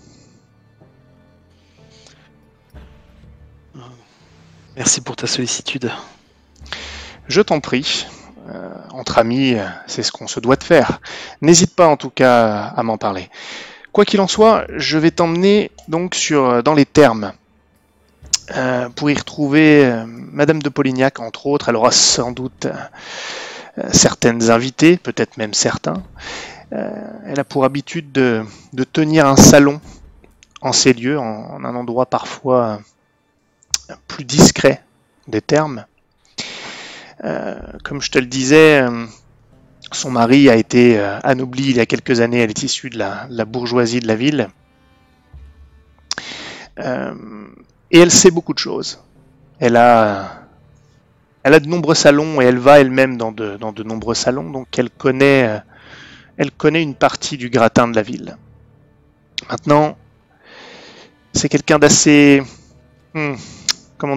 Merci pour ta sollicitude. Je t'en prie. Euh, entre amis, euh, c'est ce qu'on se doit de faire. N'hésite pas en tout cas à m'en parler. Quoi qu'il en soit, je vais t'emmener donc sur, dans les thermes. Euh, pour y retrouver euh, Madame de Polignac, entre autres. Elle aura sans doute euh, certaines invitées, peut-être même certains. Euh, elle a pour habitude de, de tenir un salon en ces lieux, en, en un endroit parfois plus discret des thermes. Euh, comme je te le disais, euh, son mari a été euh, anobli il y a quelques années. Elle est issue de la, de la bourgeoisie de la ville. Euh, et elle sait beaucoup de choses. Elle a, elle a de nombreux salons et elle va elle-même dans de, dans de nombreux salons. Donc elle connaît, euh, elle connaît une partie du gratin de la ville. Maintenant, c'est quelqu'un d'assez... Hmm, comment dirais-je ?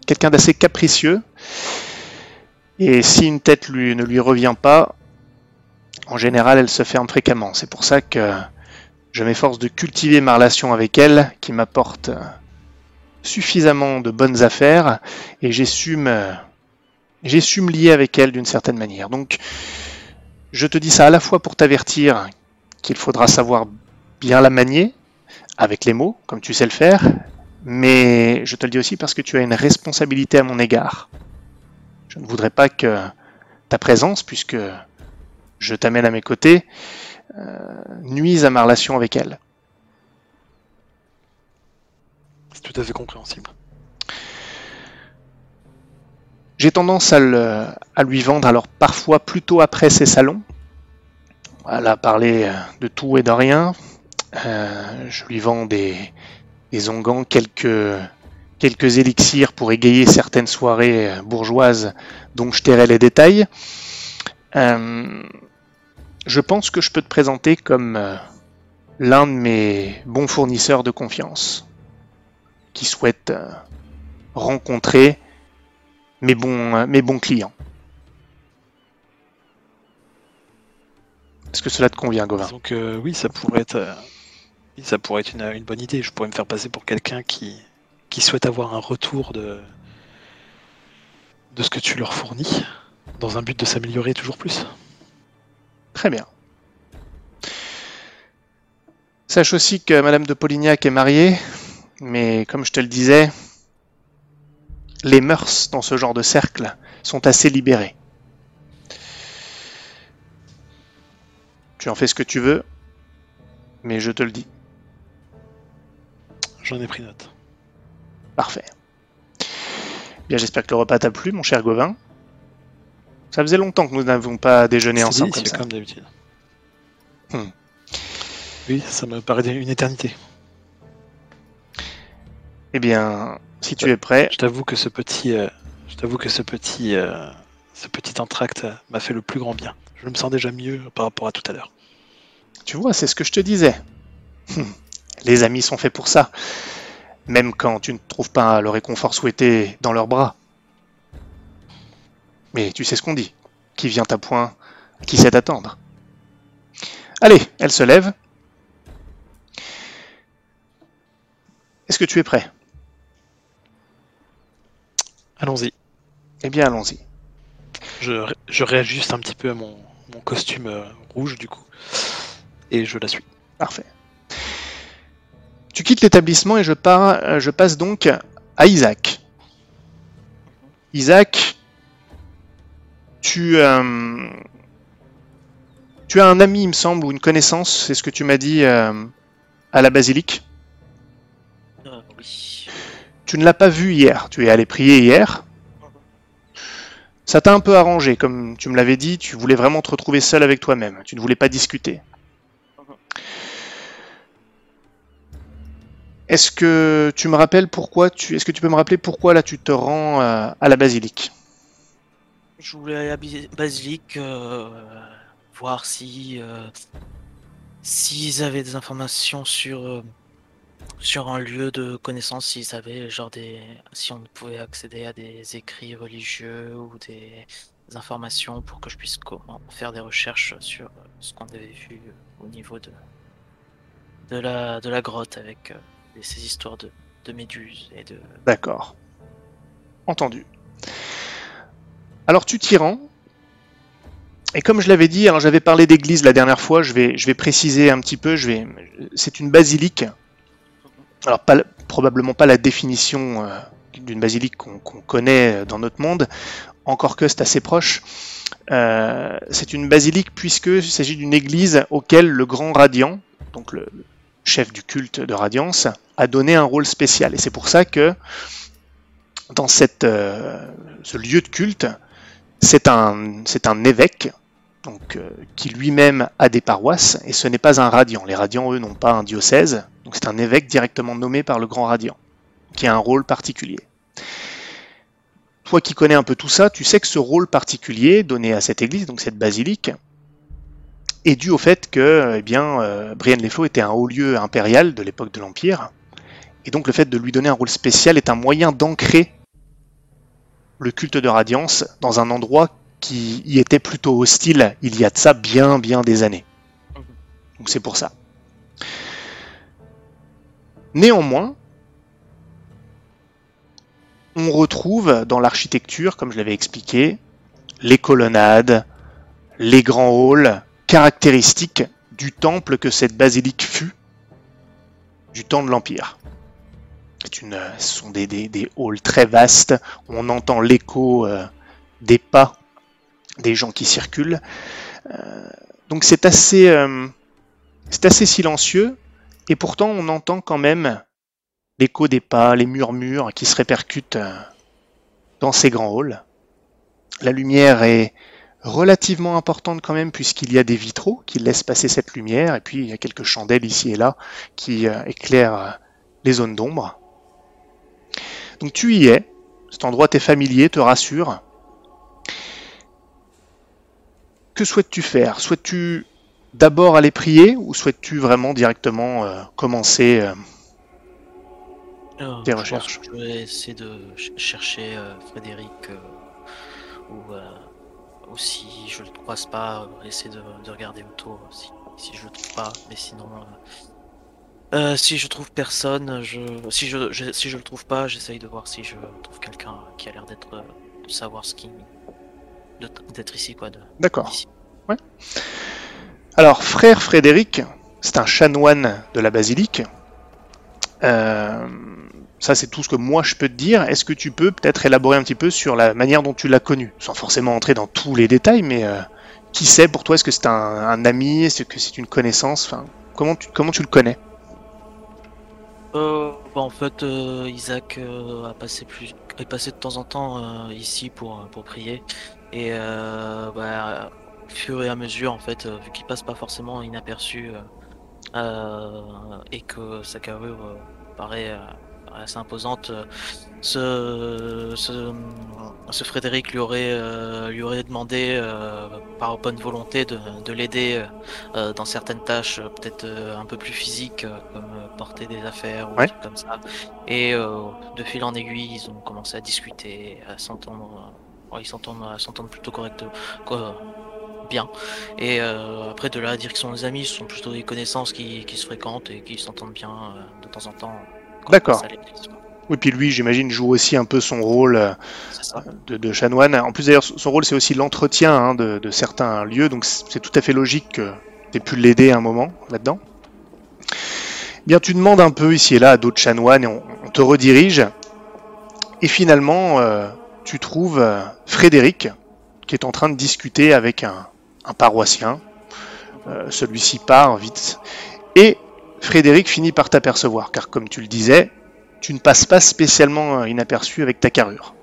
quelqu'un d'assez capricieux. Et si une tête lui, ne lui revient pas, en général, elle se ferme fréquemment. C'est pour ça que je m'efforce de cultiver ma relation avec elle, qui m'apporte suffisamment de bonnes affaires, et j'ai su me, j'ai su me lier avec elle d'une certaine manière. Donc, je te dis ça à la fois pour t'avertir qu'il faudra savoir bien la manier, avec les mots, comme tu sais le faire, mais je te le dis aussi parce que tu as une responsabilité à mon égard. Je ne voudrais pas que ta présence, puisque je t'amène à mes côtés, euh, nuise à ma relation avec elle. C'est tout à fait compréhensible. J'ai tendance à, le, à lui vendre, alors parfois plutôt après ses salons. Elle a parlé de tout et de rien. Euh, je lui vends des, des onguents, quelques, quelques élixirs pour égayer certaines soirées bourgeoises dont je tairai les détails. Euh, je pense que je peux te présenter comme euh, l'un de mes bons fournisseurs de confiance qui souhaite euh, rencontrer mes bons, euh, mes bons clients. Est-ce que cela te convient, Gauvin? Donc euh, oui, ça pourrait être, euh, oui, ça pourrait être une, une bonne idée. Je pourrais me faire passer pour quelqu'un qui, qui souhaite avoir un retour de, de ce que tu leur fournis, dans un but de s'améliorer toujours plus. Très bien. Sache aussi que Madame de Polignac est mariée, mais comme je te le disais, les mœurs dans ce genre de cercle sont assez libérées. Tu en fais ce que tu veux, mais je te le dis. J'en ai pris note. Parfait. Bien, j'espère que le repas t'a plu, mon cher Gauvin. Ça faisait longtemps que nous n'avons pas déjeuné C'est ensemble délicieux, comme ça. comme d'habitude. Hmm. Oui, ça me paraît une éternité. Eh bien, si tu es prêt, Je t'avoue que ce petit, euh, je t'avoue que ce petit, euh, ce petit entracte euh, m'a fait le plus grand bien. Je me sens déjà mieux par rapport à tout à l'heure. tu vois, c'est ce que je te disais. Les amis sont faits pour ça. Même quand tu ne trouves pas le réconfort souhaité dans leurs bras. Mais tu sais ce qu'on dit. Qui vient à point, qui sait attendre. Allez, elle se lève. Est-ce que tu es prêt? Allons-y. Eh bien, allons-y. Je, ré- je réajuste un petit peu à mon, mon costume euh, rouge du coup, et je la suis. Parfait. Tu quittes l'établissement et je, pars, euh, je passe donc à Isaac. Isaac, tu, euh, tu as un ami, il me semble, ou une connaissance, c'est ce que tu m'as dit, euh, à la basilique. Euh, oui. Tu ne l'as pas vu hier, tu es allé prier hier. Ça t'a un peu arrangé, comme tu me l'avais dit, tu voulais vraiment te retrouver seul avec toi-même, tu ne voulais pas discuter. Est-ce que tu me rappelles pourquoi tu, est-ce que tu peux me rappeler pourquoi là tu te rends euh, à la basilique? Je voulais aller à Bi- Basilique, euh, voir si euh, s'ils avaient des informations sur euh, sur un lieu de connaissance, s'ils savaient genre des si on pouvait accéder à des écrits religieux ou des, des informations pour que je puisse comment faire des recherches sur euh, ce qu'on avait vu euh, au niveau de de la de la grotte avec euh, ces histoires de, de méduses et de D'accord. Entendu. Alors tu t'y rends. Et comme je l'avais dit, alors j'avais parlé d'église la dernière fois, je vais, je vais préciser un petit peu, je vais, c'est une basilique. Alors pas, probablement pas la définition euh, d'une basilique qu'on qu'on connaît dans notre monde, encore que c'est assez proche. Euh, c'est une basilique puisqu'il s'agit d'une église auquel le grand Radiant, donc le chef du culte de Radiance, a donné un rôle spécial. Et c'est pour ça que dans cette, euh, ce lieu de culte, c'est un, c'est un évêque donc, euh, qui lui-même a des paroisses, et ce n'est pas un Radiant. Les Radiants, eux, n'ont pas un diocèse, donc c'est un évêque directement nommé par le grand Radiant, qui a un rôle particulier. Toi qui connais un peu tout ça, tu sais que ce rôle particulier donné à cette église, donc cette basilique, est dû au fait que eh bien, euh, Brienne-les-Flots était un haut lieu impérial de l'époque de l'Empire, et donc le fait de lui donner un rôle spécial est un moyen d'ancrer le culte de Radiance dans un endroit qui y était plutôt hostile il y a de ça bien bien des années. Donc c'est pour ça. Néanmoins, on retrouve dans l'architecture, comme je l'avais expliqué, les colonnades, les grands halls, caractéristiques du temple que cette basilique fut du temps de l'Empire. C'est une, ce sont des, des, des halls très vastes, on entend l'écho euh, des pas des gens qui circulent. Euh, donc c'est assez, euh, c'est assez silencieux, et pourtant on entend quand même l'écho des pas, les murmures qui se répercutent euh, dans ces grands halls. La lumière est relativement importante quand même, puisqu'il y a des vitraux qui laissent passer cette lumière, et puis il y a quelques chandelles ici et là qui euh, éclairent euh, les zones d'ombre. Donc tu y es, cet endroit t'est familier, te rassure. Que souhaites-tu faire? Souhaites-tu d'abord aller prier, ou souhaites-tu vraiment directement euh, commencer euh, Euh, tes je recherches? pense que je vais essayer de ch- chercher euh, Frédéric, euh, ou, euh, ou si je le croise pas, euh, essayer de, de regarder autour si, si je le trouve pas. Mais sinon, euh, euh, si je trouve personne, je, si je, je- si je le trouve pas, j'essaye de voir si je trouve quelqu'un qui a l'air d'être, euh, de savoir ce qui, de- d'être ici quoi. De, D'accord. d'ici. Ouais. Alors, frère Frédéric, c'est un chanoine de la basilique. Euh, ça, c'est tout ce que moi je peux te dire. Est-ce que tu peux peut-être élaborer un petit peu sur la manière dont tu l'as connu, sans forcément entrer dans tous les détails, mais euh, qui c'est pour toi? Est-ce que c'est un, un ami? Est-ce que c'est une connaissance? Enfin, comment tu, comment tu le connais? Euh, bah, en fait, euh, Isaac euh, a passé plus, est passé de temps en temps euh, ici pour pour prier, et euh, bah, au fur et à mesure, en fait, euh, vu qu'il passe pas forcément inaperçu, euh, euh, et que sa carrure euh, paraît, euh, paraît assez imposante, euh, ce, ce, ce Frédéric lui aurait euh, lui aurait demandé euh, par bonne volonté de, de l'aider euh, dans certaines tâches euh, peut-être euh, un peu plus physiques, euh, comme euh, porter des affaires ou des Ouais. trucs comme ça. Et euh, de fil en aiguille, ils ont commencé à discuter, à s'entendre. euh, ouais, ils s'entendent, à s'entendre plutôt correctement, quoi, bien. Et euh, après de là à dire qu'ils sont des amis, ce sont plutôt des connaissances qui, qui se fréquentent et qui s'entendent bien euh, de temps en temps quand ils D'accord. passent à l'église, quoi. Oui, puis lui, j'imagine, joue aussi un peu son rôle euh, C'est ça. de, de chanoine. En plus, d'ailleurs, son rôle, c'est aussi l'entretien hein, de, de certains lieux, donc c'est tout à fait logique que tu aies pu l'aider un moment là-dedans. Bien, tu demandes un peu ici et là à d'autres chanoines et on, on te redirige. Et finalement, euh, tu trouves euh, Frédéric qui est en train de discuter avec un, un paroissien. Euh, celui-ci part vite. Et Frédéric finit par t'apercevoir, car comme tu le disais, tu ne passes pas spécialement inaperçu avec ta carrure.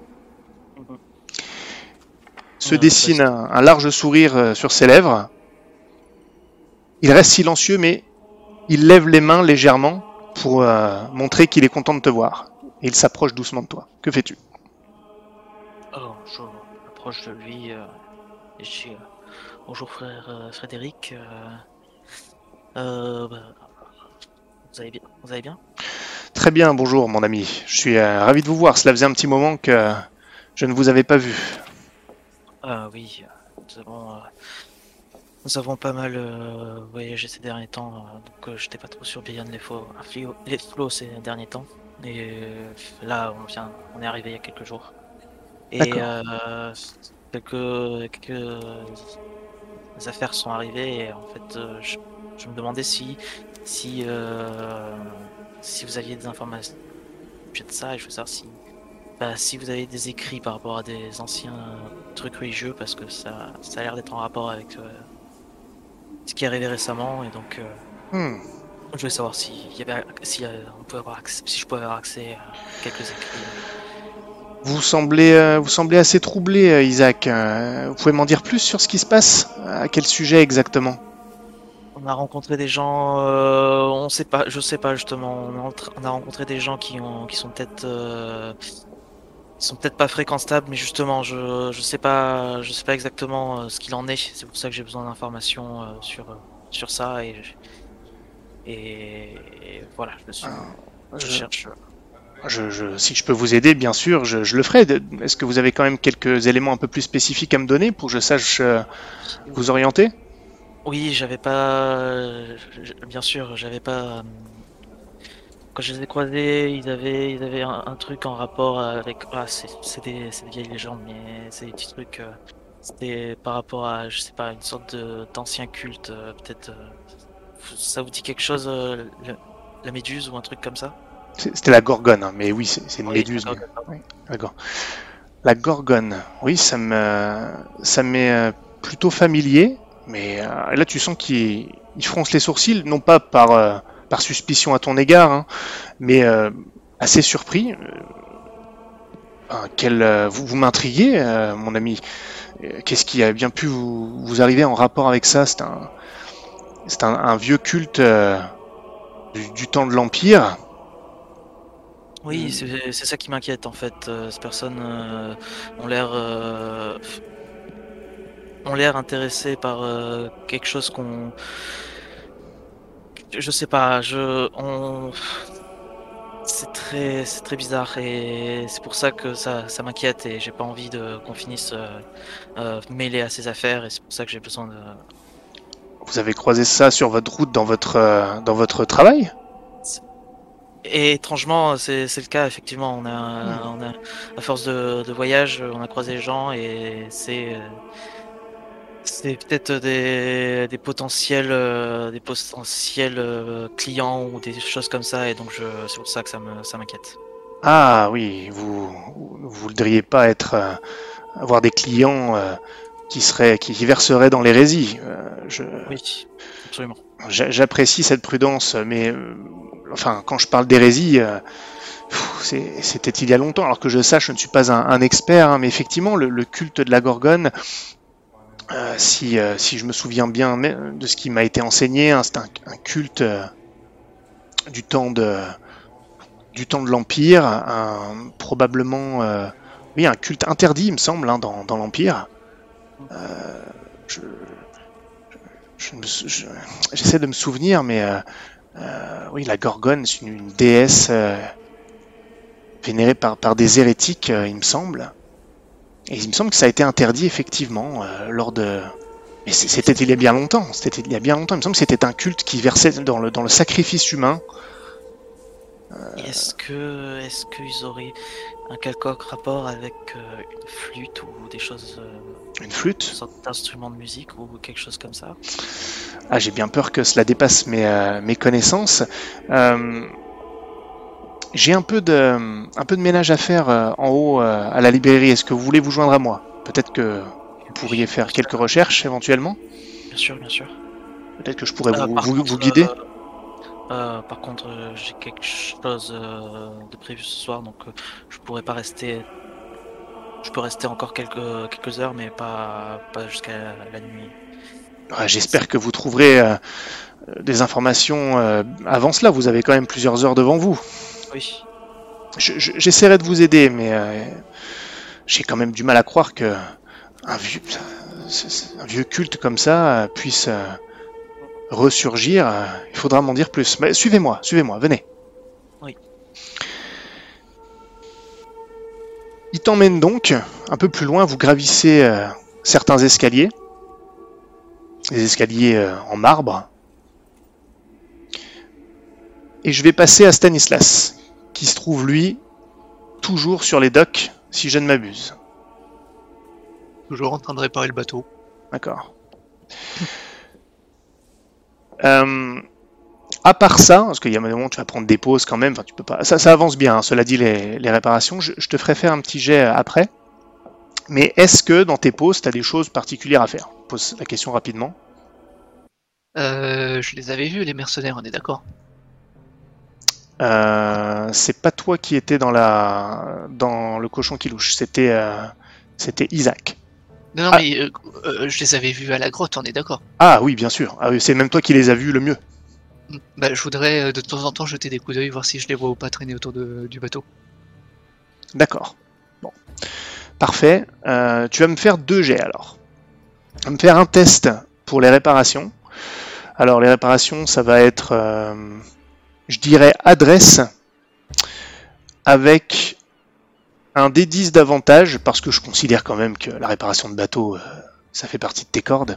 Se Ouais, dessine ouais, un, un large sourire sur ses lèvres. Il reste silencieux, mais il lève les mains légèrement pour euh, montrer qu'il est content de te voir. Et il s'approche doucement de toi. Que fais-tu? Oh, je m'approche de lui euh, et je dis euh, bonjour frère euh, Frédéric. Euh, euh, bah, vous allez bien? Vous allez bien? Très bien, bonjour mon ami. Je suis euh, ravi de vous voir. Cela faisait un petit moment que je ne vous avais pas vu. Ah oui, nous avons, euh, nous avons pas mal euh, voyagé ces derniers temps, euh, donc euh, j'étais pas trop sur Beyond les flots, les flots ces derniers temps. Et euh, là, on vient, on est arrivé il y a quelques jours. Et D'accord. euh, quelques, quelques affaires sont arrivées et en fait, euh, je, je me demandais si, si, euh, si vous aviez des informations de ça, et je veux savoir si, bah, si vous avez des écrits par rapport à des anciens trucs religieux, parce que ça, ça a l'air d'être en rapport avec euh, ce qui est arrivé récemment, et donc euh, Hmm. je voulais savoir si, y avait, si, euh, on pouvait avoir accès, si je pouvais avoir accès à quelques écrits. Vous semblez, euh, vous semblez assez troublé, euh, Isaac. Euh, vous pouvez m'en dire plus sur ce qui se passe? À quel sujet exactement? On a rencontré des gens, euh, on sait pas, je sais pas justement. On a, on a rencontré des gens qui ont, qui sont peut-être, euh, qui sont peut-être pas fréquentables, mais justement, je, je sais pas, je sais pas exactement euh, ce qu'il en est. C'est pour ça que j'ai besoin d'informations euh, sur, euh, sur ça et, et, et voilà, je, suis, Alors, je je, cherche. je, je, si je peux vous aider, bien sûr, je, je le ferai. Est-ce que vous avez quand même quelques éléments un peu plus spécifiques à me donner pour que je sache euh, vous orienter? Oui, j'avais pas. je- Bien sûr, j'avais pas. euh, Quand je les ai croisés, ils avaient, ils avaient un, un truc en rapport avec. Ah, c'est c'est des, c'est des vieilles légendes, mais c'est des petits trucs. euh, C'était par rapport à, je sais pas, une sorte de d'ancien culte, euh, peut-être. euh, Ça vous dit quelque chose, euh, le- la méduse ou un truc comme ça? C'est- C'était la Gorgone, hein, mais oui, c'est c'est une Oui, méduse. d'accord, Mais... d'accord. oui, d'accord. La Gorgone, oui, ça me, ça m'est euh, plutôt familier, mais euh, là tu sens qu'il il fronce les sourcils, non pas par, euh, par suspicion à ton égard, hein, mais euh, assez surpris. Euh, quel, euh, vous vous m'intriguez, euh, mon ami. Euh, Qu'est-ce qui a bien pu vous, vous arriver en rapport avec ça? C'est un, c'est un, un vieux culte euh, du, du temps de l'Empire. Oui, c'est c'est ça qui m'inquiète en fait. euh, Ces personnes euh, ont l'air euh, ont l'air intéressées par euh, quelque chose qu'on. Je sais pas. Je on. C'est très c'est très bizarre et c'est pour ça que ça ça m'inquiète et j'ai pas envie de qu'on finisse euh, euh, mêlé à ces affaires et c'est pour ça que j'ai besoin de. Vous avez croisé ça sur votre route dans votre, euh, dans votre travail? Et étrangement, c'est c'est le cas, effectivement. On a, on a, à force de, de voyage, on a croisé les gens et c'est euh, c'est peut-être des, des potentiels, euh, des potentiels euh, clients ou des choses comme ça. Et donc, je, c'est pour ça que ça me, ça m'inquiète. Ah oui, vous vous voudriez pas être euh, avoir des clients euh, qui seraient qui, qui verseraient dans l'hérésie. Euh, je Oui, absolument. j'a- j'apprécie cette prudence, mais euh, enfin quand je parle d'hérésie, euh, pff, c'est- c'était il y a longtemps. Alors que je sache, je ne suis pas un, un expert, hein, mais effectivement le, le culte de la Gorgone, euh, si euh, si je me souviens bien mais, euh, de ce qui m'a été enseigné, hein, c'est un, un culte euh, du temps de du temps de l'Empire, un, probablement euh, oui, un culte interdit, il me semble, hein, dans, dans l'Empire. Euh, je, je me sou- je- j'essaie de me souvenir, mais euh, euh, oui, la Gorgone, c'est une, une déesse euh, vénérée par, par des hérétiques, euh, il me semble. Et il me semble que ça a été interdit, effectivement, euh, lors de... Mais c'est- c'était il y a bien longtemps, c'était il y a bien longtemps. Il me semble que c'était un culte qui versait dans le, dans le sacrifice humain. Et Est-ce que, est-ce qu'ils auraient un quelconque rapport avec euh, une flûte ou des choses, euh, Une une flûte. sorte d'instrument de musique ou quelque chose comme ça? Ah, j'ai bien peur que cela dépasse mes, euh, mes connaissances. Euh, j'ai un peu de, un peu de ménage à faire euh, en haut euh, à la librairie. Est-ce que vous voulez vous joindre à moi? Peut-être que vous pourriez faire quelques recherches éventuellement. Bien sûr, bien sûr. Peut-être que je pourrais Euh, vous, par vous, contre, vous guider. euh, euh, par contre, euh, j'ai quelque chose euh, de prévu ce soir, donc euh, je pourrais pas rester. Je peux rester encore quelques quelques heures, mais pas pas jusqu'à la, la nuit. Ouais, j'espère que vous trouverez euh, des informations euh, avant cela. Vous avez quand même plusieurs heures devant vous. Oui, Je- je- J'essaierai de vous aider, mais euh, j'ai quand même du mal à croire que un vieux, un vieux culte comme ça euh, puisse euh, ressurgir. Euh, il faudra m'en dire plus. Mais suivez-moi, suivez-moi, venez. Oui. Il t'emmène donc un peu plus loin. Vous gravissez euh, certains escaliers, des escaliers euh, en marbre. Et je vais passer à Stanislas, qui se trouve lui toujours sur les docks, si je ne m'abuse. Toujours en train de réparer le bateau. D'accord. Euh, à part ça, parce qu'il y a un moment où tu vas prendre des pauses quand même, enfin tu peux pas. Ça, ça avance bien, hein, cela dit les, les réparations. Je, je te ferai faire un petit jet après. Mais est-ce que dans tes pauses, tu as des choses particulières à faire? Je pose la question rapidement. Euh, je les avais vus, les mercenaires, on est d'accord. Euh, c'est pas toi qui étais dans la dans le cochon qui louche, c'était euh, c'était Isaac. Non, non, Ah. mais euh, euh, je les avais vus à la grotte, on est d'accord. Ah oui, bien sûr. Ah oui, c'est même toi qui les as vus le mieux. Mm. Bah, je voudrais euh, de temps en temps jeter des coups d'œil, voir si je les vois ou pas traîner autour de- du bateau. D'accord. Bon. Parfait. Euh, tu vas me faire deux jets alors. Tu vas me faire un test pour les réparations. Alors les réparations, ça va être, euh, je dirais, adresse, avec un D dix d'avantage, parce que je considère quand même que la réparation de bateau, euh, ça fait partie de tes cordes.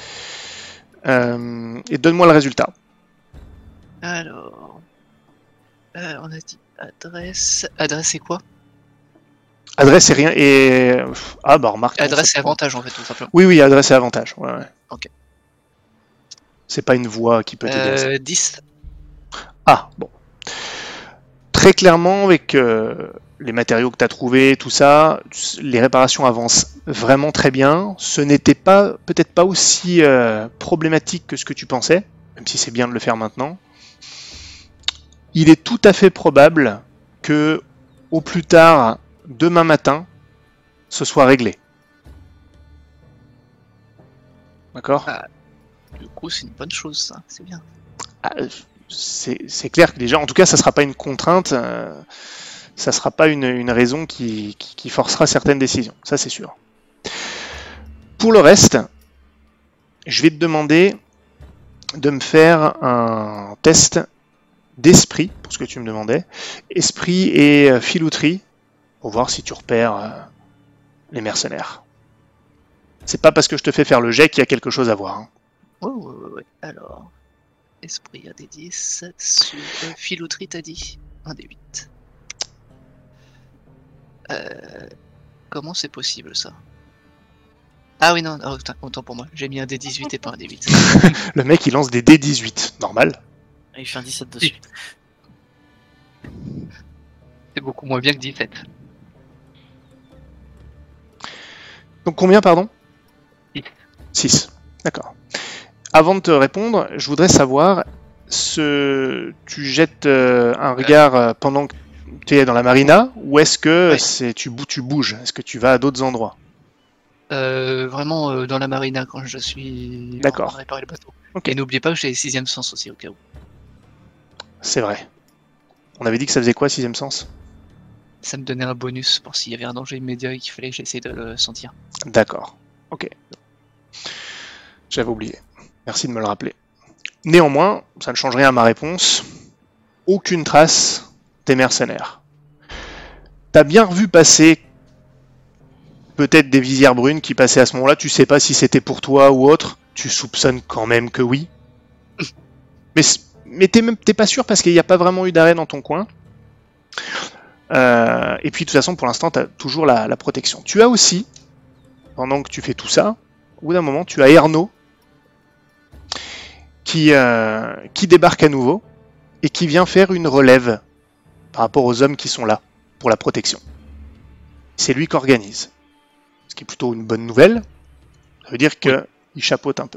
Euh, et donne-moi le résultat. Alors, euh, on a dit adresse. Adresse c'est quoi? Adresse et rien. Et. Ah bah remarque. non, Adresse ça- et avantage en fait, tout simplement. Oui, oui, adresse et avantage. Ouais, ouais. Ok. C'est pas une voix qui peut t'aider à ça. Euh, dix. Ah, bon. Très clairement, avec euh, les matériaux que tu as trouvés, tout ça, les réparations avancent vraiment très bien. Ce n'était pas, peut-être pas aussi euh, problématique que ce que tu pensais, même si c'est bien de le faire maintenant. Il est tout à fait probable que, au plus tard, demain matin, ce soit réglé. D'accord ? Ah. Du coup, c'est une bonne chose, ça. C'est bien. Ah, c'est c'est clair que déjà, en tout cas, ça ne sera pas une contrainte, euh, ça ne sera pas une, une raison qui, qui, qui forcera certaines décisions, ça c'est sûr. Pour le reste, je vais te demander de me faire un test d'esprit, pour ce que tu me demandais, esprit et euh, filouterie, pour voir si tu repères euh, les mercenaires. C'est pas parce que je te fais faire le jet qu'il y a quelque chose à voir. Hein. Ouais, ouais, ouais, ouais. Alors, esprit un des dix. Sur euh, filouterie, t'as dit un des huit. Euh, comment c'est possible ça? Ah oui, non, oh, putain, autant pour moi. J'ai mis un des dix-huit et pas un des huit. Le mec il lance des D dix-huit, normal. Et il fait un dix-sept dessus. C'est beaucoup moins bien que dix-sept. Donc combien, pardon? Six. six. D'accord. Avant de te répondre, je voudrais savoir, ce... tu jettes euh, un regard euh, pendant que tu es dans la marina, ou est-ce que Ouais. c'est tu, bou- tu bouges? Est-ce que tu vas à d'autres endroits? Euh, vraiment euh, dans la marina quand je suis D'accord. en train de réparer le bateau. Ok. Et n'oubliez pas que j'ai les sixième sens aussi au cas où. C'est vrai. On avait dit que ça faisait quoi, sixième sens? Ça me donnait un bonus pour s'il y avait un danger immédiat et qu'il fallait que j'essaie de le sentir. D'accord. Ok. J'avais oublié. Merci de me le rappeler. Néanmoins, ça ne change rien à ma réponse. Aucune trace des mercenaires. T'as bien revu passer peut-être des visières brunes qui passaient à ce moment-là. Tu sais pas si c'était pour toi ou autre. Tu soupçonnes quand même que oui. Mais, mais t'es même t'es pas sûr parce qu'il n'y a pas vraiment eu d'arrêt dans ton coin. Euh, et puis de toute façon, pour l'instant, tu as toujours la, la protection. Tu as aussi, pendant que tu fais tout ça, au bout d'un moment, tu as Ernaud qui, euh, qui débarque à nouveau et qui vient faire une relève par rapport aux hommes qui sont là pour la protection. C'est lui qui organise. Ce qui est plutôt une bonne nouvelle. Ça veut dire qu'il chapeaute un peu.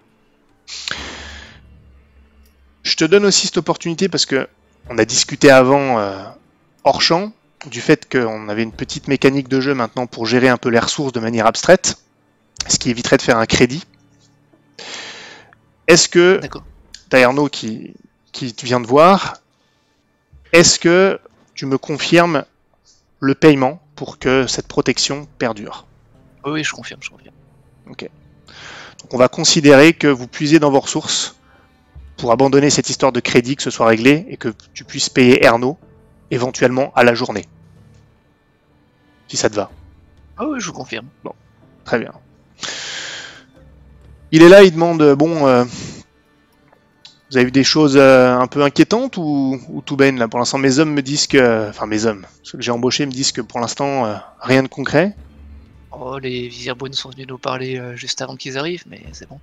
Je te donne aussi cette opportunité parce que on a discuté avant euh, hors champ du fait qu'on avait une petite mécanique de jeu maintenant pour gérer un peu les ressources de manière abstraite, ce qui éviterait de faire un crédit. Est-ce que, D'accord. t'as Ernaud qui, qui vient de voir, est-ce que tu me confirmes le paiement pour que cette protection perdure? Oui, oui, je confirme, je confirme. Ok. Donc on va considérer que vous puisez dans vos ressources pour abandonner cette histoire de crédit, que ce soit réglé, et que tu puisses payer Ernaud, éventuellement à la journée. Si ça te va. Ah oui, je vous confirme. Très bien. Il est là, il demande, bon, euh, vous avez vu des choses euh, un peu inquiétantes ou, ou tout ben là? Pour l'instant, mes hommes me disent que, enfin mes hommes, ceux que j'ai embauchés me disent que pour l'instant, euh, rien de concret. Oh, les visières brunes sont venus nous parler euh, juste avant qu'ils arrivent, mais c'est bon.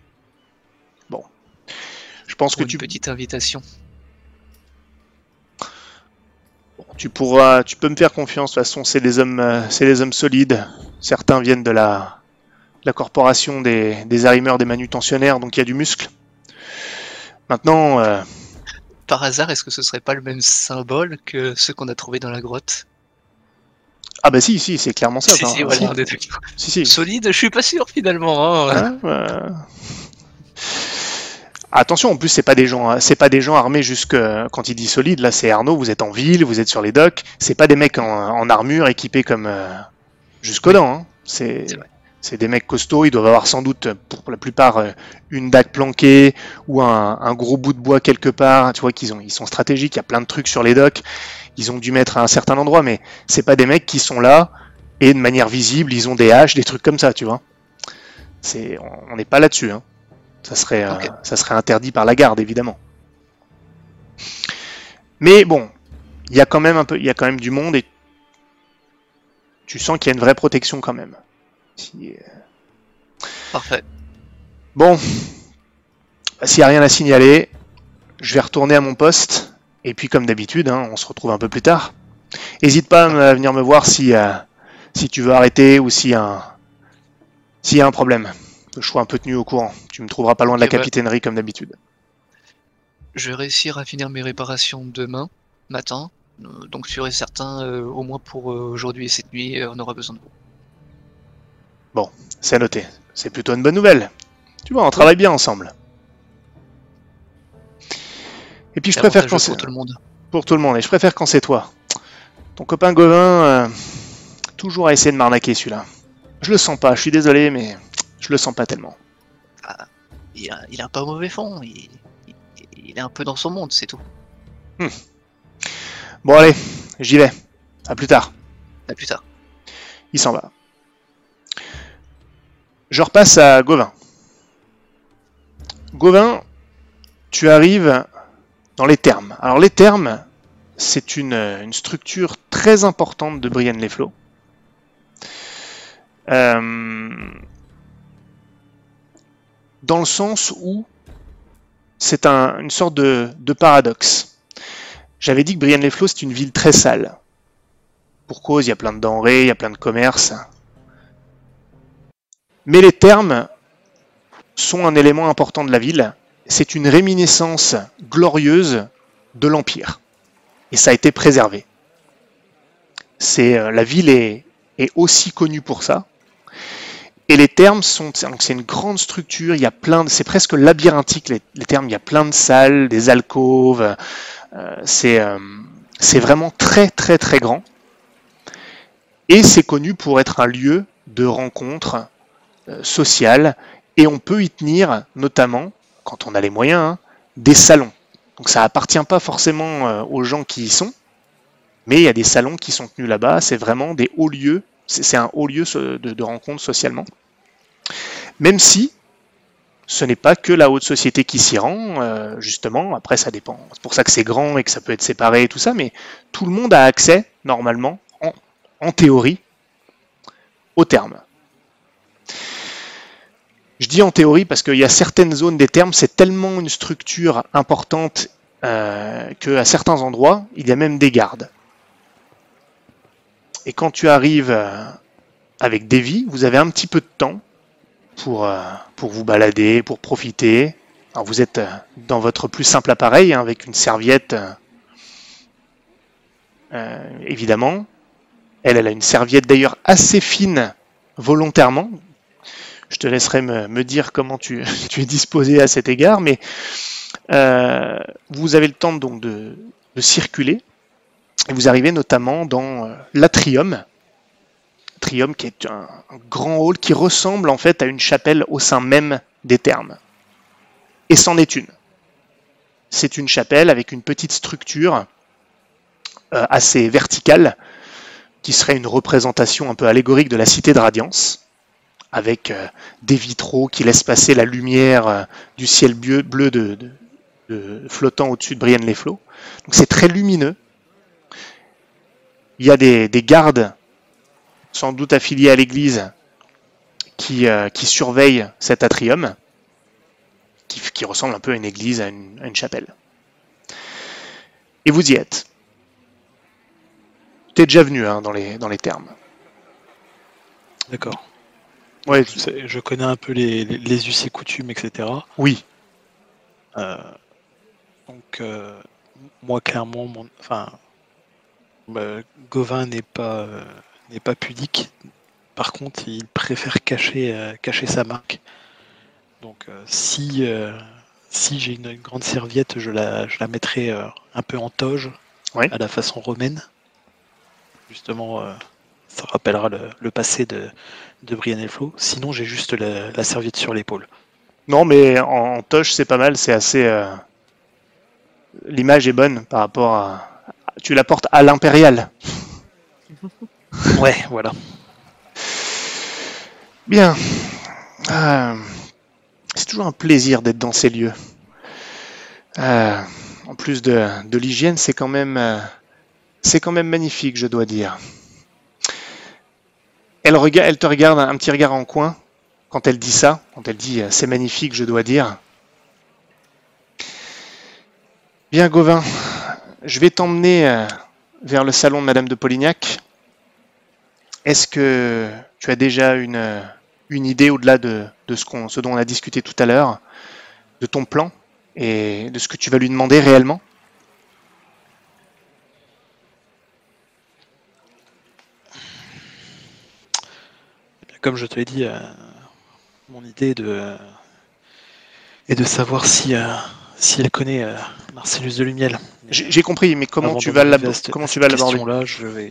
Je pense Pour que une tu, petite invitation. tu pourras, tu peux me faire confiance. De toute façon, c'est des hommes, euh, c'est des hommes solides. Certains viennent de la, la corporation des, des arrimeurs, des manutentionnaires, donc il y a du muscle. Maintenant, euh, Par hasard, est-ce que ce serait pas le même symbole que ceux qu'on a trouvés dans la grotte? ah bah si, si, c'est clairement ça. Si, enfin, si, voilà, on est d'accord. si, si. Solide, je suis pas sûr finalement. Hein. Hein, euh, Attention, en plus, c'est pas des gens, c'est pas des gens armés jusque quand il dit solide. Là, c'est Arnaud. Vous êtes en ville, vous êtes sur les docks. C'est pas des mecs en, en armure équipés comme euh, jusqu'aux dents. Hein. C'est, C'est vrai. c'est des mecs costauds. Ils doivent avoir sans doute, pour la plupart, euh, une dague planquée ou un, un gros bout de bois quelque part. Tu vois qu'ils ont, ils sont stratégiques. Il y a plein de trucs sur les docks. ils ont dû mettre à un certain endroit, mais c'est pas des mecs qui sont là et de manière visible, ils ont des haches, des trucs comme ça, tu vois. C'est, on n'est pas là-dessus, hein. Ça serait, Ok. euh, ça serait interdit par la garde, évidemment. Mais bon, il y a quand même un peu, il y a quand même du monde et tu sens qu'il y a une vraie protection quand même. Si, euh, Parfait. Bon, s'il n'y a rien à signaler, je vais retourner à mon poste. Et puis comme d'habitude, hein, on se retrouve un peu plus tard. N'hésite pas à, me- à venir me voir si, euh, si tu veux arrêter ou s'il y, a un- s'il y a un problème. Que je sois un peu tenu au courant. Tu me trouveras pas loin de la Ok, bah. capitainerie comme d'habitude. Je vais réussir à finir mes réparations demain matin. Euh, donc sûr et certain, euh, au moins pour euh, aujourd'hui et cette nuit, euh, on aura besoin de vous. C'est noté. C'est plutôt une bonne nouvelle. Tu vois, on travaille bien ensemble. Et puis je C'est préfère avantageux quand c'est pour tout le monde. pour tout le monde. Et je préfère quand c'est toi. Ton copain Gauvin, euh, toujours à essayer de m'arnaquer celui-là. Je le sens pas. Je suis désolé, mais je le sens pas tellement. Il a, il a un pas mauvais fond. Il, il, il est un peu dans son monde, c'est tout. Bon allez, j'y vais. À plus tard. À plus tard. Il s'en va. Je repasse à Gauvin. Gauvin, tu arrives dans les thermes. Alors les thermes, c'est une, une structure très importante de Brienne-les-Flots. Euh, dans le sens où c'est un- une sorte de, de paradoxe. J'avais dit que Brienne-les-Flots, c'est une ville très sale. Pour cause, il y a plein de denrées, il y a plein de commerces. Mais les thermes sont un élément important de la ville. C'est une réminiscence glorieuse de l'Empire. Et ça a été préservé. C'est, euh, la ville est, est aussi connue pour ça. Et les thermes sont, donc c'est une grande structure, il y a plein de, c'est presque labyrinthique les, les thermes, il y a plein de salles, des alcôves, euh, c'est, euh, c'est vraiment très très très grand. Et c'est connu pour être un lieu de rencontre euh, sociale, et on peut y tenir notamment, quand on a les moyens, hein, des salons. Donc ça appartient pas forcément euh, aux gens qui y sont, mais il y a des salons qui sont tenus là-bas, c'est vraiment des hauts lieux. C'est un haut lieu de, de rencontre socialement. Même si ce n'est pas que la haute société qui s'y rend, euh, justement, après ça dépend. C'est pour ça que c'est grand et que ça peut être séparé et tout ça, mais tout le monde a accès, normalement, en, en théorie, aux thermes. Je dis en théorie parce qu'il y a certaines zones des thermes, c'est tellement une structure importante euh, qu'à certains endroits, il y a même des gardes. Et quand tu arrives euh, avec Davy, vous avez un petit peu de temps pour, euh, pour vous balader, pour profiter. Alors vous êtes euh, dans votre plus simple appareil, hein, avec une serviette, euh, euh, évidemment. Elle, elle a une serviette d'ailleurs assez fine, volontairement. Je te laisserai me, me dire comment tu, tu es disposé à cet égard, mais euh, vous avez le temps donc de, de circuler. Et vous arrivez notamment dans euh, l'atrium, l'atrium qui est un, un grand hall qui ressemble en fait à une chapelle au sein même des thermes. Et c'en est une. C'est une chapelle avec une petite structure euh, assez verticale qui serait une représentation un peu allégorique de la cité de Radiance, avec euh, des vitraux qui laissent passer la lumière euh, du ciel bleu, bleu de, de, de flottant au-dessus de Brienne-les-Flots. Donc c'est très lumineux. Il y a des, des gardes, sans doute affiliés à l'église, qui, euh, qui surveillent cet atrium, qui, qui ressemble un peu à une église, à une, à une chapelle. Et vous y êtes. Tu es déjà venu hein, dans, les, dans les thermes. D'accord. Ouais, Je, sais- je connais un peu les, les, les us et coutumes, et cetera. oui. Euh, donc, euh, moi, clairement, mon, enfin, bah, Gauvin n'est pas, euh, n'est pas pudique. Par contre, il préfère cacher, euh, cacher sa marque. Donc, euh, si, euh, si j'ai une, une grande serviette, je la, je la mettrai euh, un peu en toge, Ouais. à la façon romaine. Justement, euh, ça rappellera le, le passé de, de Brienne-les-Flots. Sinon, j'ai juste la, la serviette sur l'épaule. Non, mais en, en toche, c'est pas mal. C'est assez. Euh, l'image est bonne par rapport à, tu la portes à l'impérial. Ouais, voilà. Bien. Euh, c'est toujours un plaisir d'être dans ces lieux. Euh, en plus de, de l'hygiène, c'est quand même, euh, c'est quand même magnifique, je dois dire. Elle, rega- elle te regarde un, un petit regard en coin quand elle dit ça, quand elle dit euh, c'est magnifique, je dois dire. Bien, Gauvin, je vais t'emmener euh, vers le salon de Madame de Polignac. Est-ce que tu as déjà une, une idée au-delà de, de ce, qu'on, ce dont on a discuté tout à l'heure, de ton plan et de ce que tu vas lui demander réellement? Comme je te l'ai dit, euh, mon idée est de, euh, est de savoir si, euh, si elle connaît euh, Marcellus de Lumiel. J'ai, j'ai compris, mais comment Avant tu d'en vas, arriver l'ab- à cette- comment à tu cette vas l'aborder? question-là, je vais...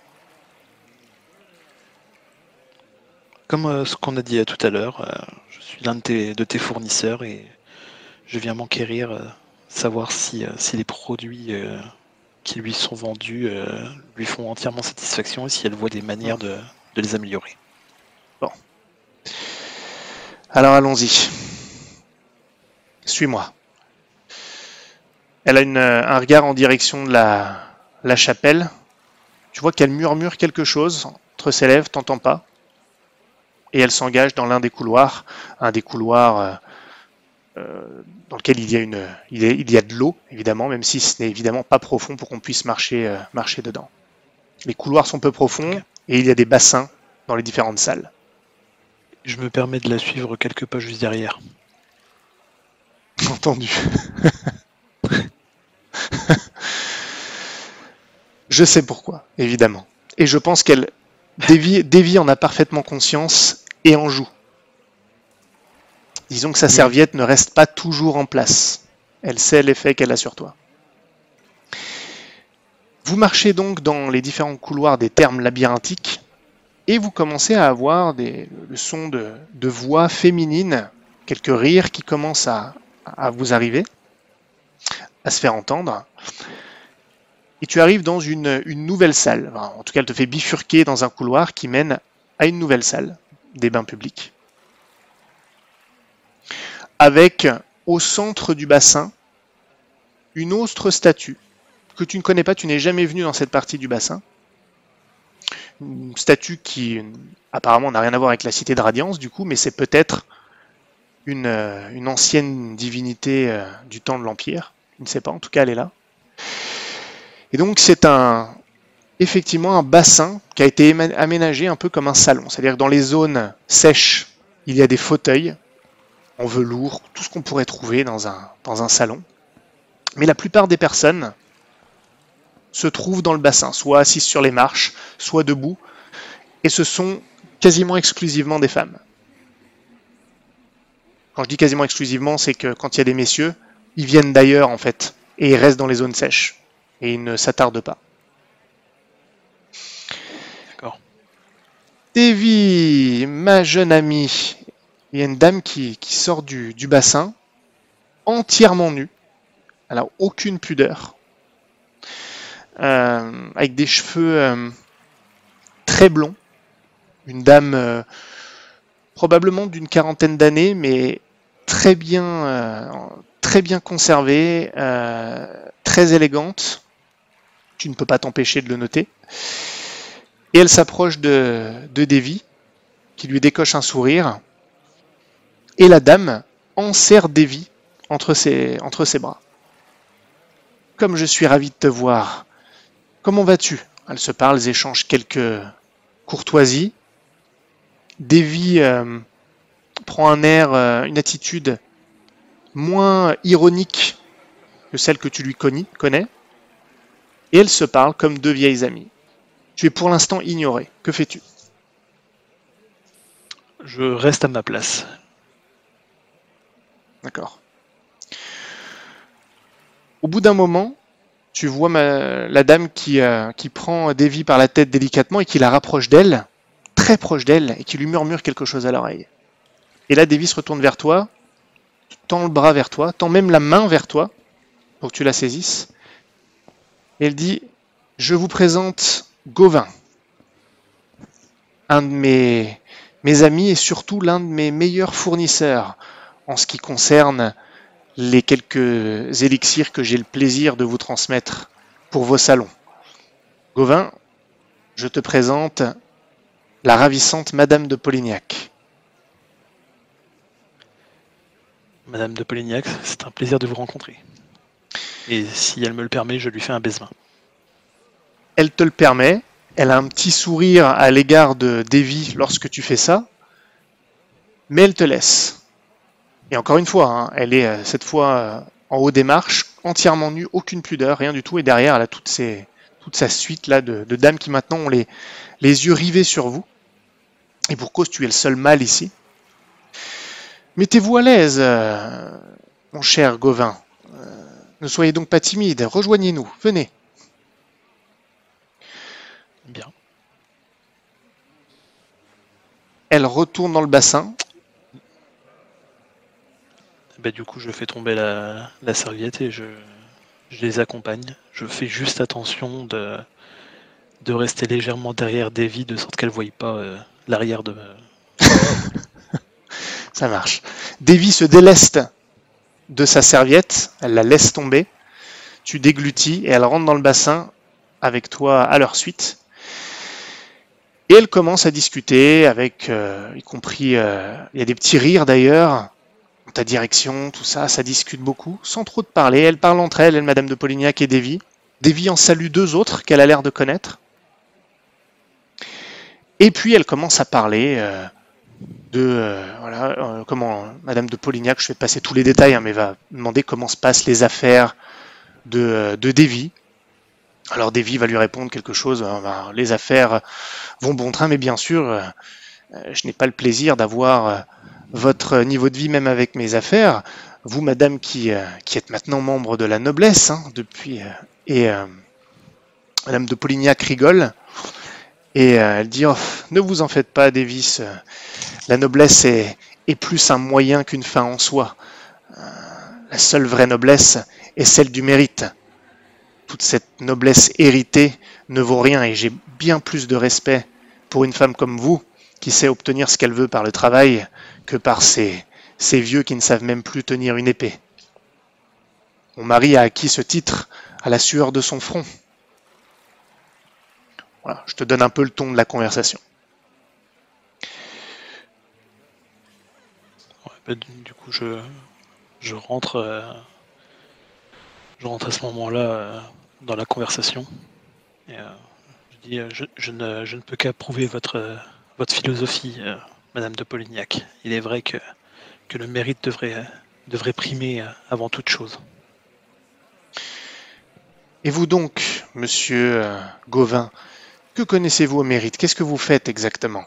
Comme euh, ce qu'on a dit euh, tout à l'heure, euh, je suis l'un de tes, de tes fournisseurs et je viens m'enquérir, euh, savoir si, euh, si les produits euh, qui lui sont vendus euh, lui font entièrement satisfaction et si elle voit des manières de, de les améliorer. Bon. Alors allons-y. Suis-moi. Elle a une, un regard en direction de la, la chapelle. Tu vois qu'elle murmure quelque chose entre ses lèvres, t'entends pas. Et elle s'engage dans l'un des couloirs, un des couloirs euh, euh, dans lequel il y a une, il y a, il y a de l'eau, évidemment, même si ce n'est évidemment pas profond pour qu'on puisse marcher, euh, marcher dedans. Les couloirs sont peu profonds et il y a des bassins dans les différentes salles. Je me permets de la suivre quelques pas juste derrière. Entendu. Je sais pourquoi, évidemment. Et je pense qu'elle, Davy, Davy en a parfaitement conscience et en joue. Disons que sa serviette ne reste pas toujours en place. Elle sait l'effet qu'elle a sur toi. Vous marchez donc dans les différents couloirs des thermes labyrinthiques et vous commencez à avoir des, le son de, de voix féminines, quelques rires qui commencent à, à vous arriver, à se faire entendre. Et tu arrives dans une, une nouvelle salle. Enfin, en tout cas, elle te fait bifurquer dans un couloir qui mène à une nouvelle salle des bains publics. Avec, au centre du bassin, une autre statue que tu ne connais pas, tu n'es jamais venu dans cette partie du bassin. Une statue qui, apparemment, n'a rien à voir avec la cité de Radiance, du coup, mais c'est peut-être une, une ancienne divinité du temps de l'Empire. Je ne sais pas, en tout cas, elle est là. Et donc, c'est un, effectivement un bassin qui a été aménagé un peu comme un salon. C'est-à-dire que dans les zones sèches, il y a des fauteuils en velours, tout ce qu'on pourrait trouver dans un, dans un salon. Mais la plupart des personnes se trouvent dans le bassin, soit assises sur les marches, soit debout, et ce sont quasiment exclusivement des femmes. Quand je dis quasiment exclusivement, c'est que quand il y a des messieurs, ils viennent d'ailleurs en fait, et ils restent dans les zones sèches, et ils ne s'attardent pas. D'accord. Davy, ma jeune amie, il y a une dame qui, qui sort du, du bassin, entièrement nue, elle n'a aucune pudeur, euh, avec des cheveux euh, très blonds, une dame euh, probablement d'une quarantaine d'années, mais très bien, euh, très bien conservée, euh, très élégante, tu ne peux pas t'empêcher de le noter, et elle s'approche de, de Davy, qui lui décoche un sourire, et la dame enserre Davy entre ses, entre ses bras. Comme je suis ravi de te voir, comment vas-tu? Elles se parlent, elles échangent quelques courtoisies. Davy euh, prend un air, euh, une attitude moins ironique que celle que tu lui connais, connais, et elles se parlent comme deux vieilles amies. Tu es pour l'instant ignoré. Que fais-tu? Je reste à ma place. D'accord. Au bout d'un moment, tu vois ma, la dame qui, euh, qui prend Davy par la tête délicatement et qui la rapproche d'elle, très proche d'elle, et qui lui murmure quelque chose à l'oreille. Et là, Davy se retourne vers toi, tend le bras vers toi, tend même la main vers toi, pour que tu la saisisses. Et elle dit, Je vous présente Gauvin, un de mes, mes amis et surtout l'un de mes meilleurs fournisseurs en ce qui concerne les quelques élixirs que j'ai le plaisir de vous transmettre pour vos salons. Gauvin, je te présente la ravissante Madame de Polignac. Madame de Polignac, c'est un plaisir de vous rencontrer. Et si elle me le permet, je lui fais un baisement. Elle te le permet, elle a un petit sourire à l'égard de Davy lorsque tu fais ça, mais elle te laisse. Et encore une fois, hein, elle est euh, cette fois euh, en haut des marches, entièrement nue, aucune pudeur, rien du tout, et derrière elle a toutes ces, toute sa suite là de, de dames qui maintenant ont les, les yeux rivés sur vous. Et pour cause, tu es le seul mâle ici. Mettez-vous à l'aise, euh, mon cher Gauvin. Euh, ne soyez donc pas timide, rejoignez-nous, venez. Bien. Elle retourne dans le bassin. Bah, du coup, je fais tomber la, la serviette et je, je les accompagne. Je fais juste attention de, de rester légèrement derrière Davy, de sorte qu'elle ne voie pas euh, l'arrière de... Ça marche. Davy se déleste de sa serviette, elle la laisse tomber. Tu déglutis et elle rentre dans le bassin avec toi à leur suite. Et elle commence à discuter avec, euh, y compris, euh, il y a des petits rires d'ailleurs, ta direction, tout ça, ça discute beaucoup, sans trop de parler. Elle parle entre elles, elle, Madame de Polignac et Davy. Davy en salue deux autres qu'elle a l'air de connaître. Et puis elle commence à parler euh, de, euh, voilà, euh, comment Madame de Polignac, je vais passer tous les détails, hein, mais va demander comment se passent les affaires de, euh, de Davy. Alors Davy va lui répondre quelque chose, euh, ben, les affaires vont bon train, mais bien sûr, euh, je n'ai pas le plaisir d'avoir euh, votre niveau de vie même avec mes affaires. Vous, madame, qui, euh, qui êtes maintenant membre de la noblesse, hein, depuis, euh, et euh, Madame de Polignac rigole, et euh, elle dit, oh, ne vous en faites pas, Davis, euh, la noblesse est, est plus un moyen qu'une fin en soi. Euh, la seule vraie noblesse est celle du mérite. Toute cette noblesse héritée ne vaut rien, et j'ai bien plus de respect pour une femme comme vous, qui sait obtenir ce qu'elle veut par le travail, que par ces, ces vieux qui ne savent même plus tenir une épée. Mon mari a acquis ce titre à la sueur de son front. Voilà, je te donne un peu le ton de la conversation. Ouais, bah, du, du coup, je, je rentre, euh, je rentre à ce moment-là euh, dans la conversation. Et, euh, je dis, euh, je, je, ne, je ne peux qu'approuver votre, euh, votre philosophie, euh, Madame de Polignac. Il est vrai que, que le mérite devrait, euh, devrait primer euh, avant toute chose. Et vous donc, monsieur euh, Gauvin, que connaissez-vous au mérite? Qu'est-ce que vous faites exactement?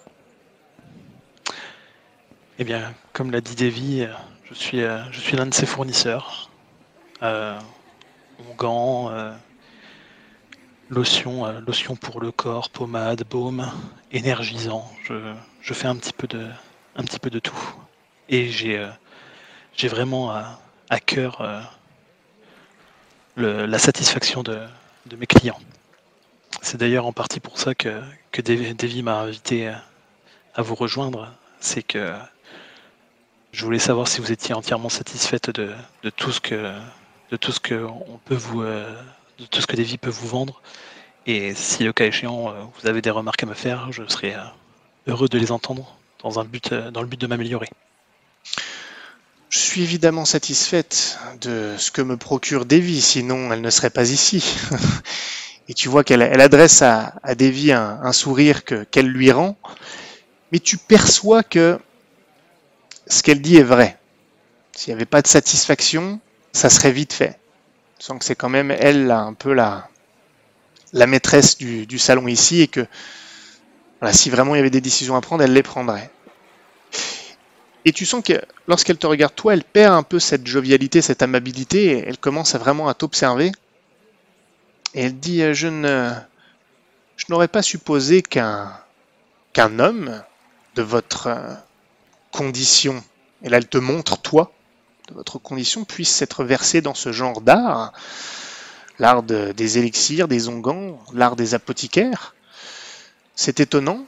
Eh bien, comme l'a dit Davy, euh, je suis, euh, je suis l'un de ses fournisseurs. Euh, onguents, euh, lotion, euh, lotion pour le corps, pommade, baume, énergisant. Je, je fais un petit peu de, un petit peu de tout. Et j'ai, euh, j'ai vraiment à, à cœur euh, le, la satisfaction de, de mes clients. C'est d'ailleurs en partie pour ça que, que Davy m'a invité à vous rejoindre. C'est que je voulais savoir si vous étiez entièrement satisfaite de, de tout ce que de tout ce que on peut vous euh, de tout ce que Davy peut vous vendre. Et si le cas échéant vous avez des remarques à me faire, je serais heureux de les entendre dans un but dans le but de m'améliorer. Je suis évidemment satisfaite de ce que me procure Davy, sinon elle ne serait pas ici. Et tu vois qu'elle elle adresse à, à Davy un, un sourire que, qu'elle lui rend, mais tu perçois que ce qu'elle dit est vrai. S'il n'y avait pas de satisfaction, ça serait vite fait. Tu sens que c'est quand même elle là, un peu la, la maîtresse du, du salon ici, et que voilà, si vraiment il y avait des décisions à prendre, elle les prendrait. Et tu sens que lorsqu'elle te regarde, toi, elle perd un peu cette jovialité, cette amabilité, et elle commence à vraiment à t'observer. Et elle dit, je ne, je n'aurais pas supposé qu'un, qu'un homme de votre condition, et là elle te montre toi, de votre condition, puisse être versé dans ce genre d'art. l'art de- des élixirs, des onguents, l'art des apothicaires. C'est étonnant.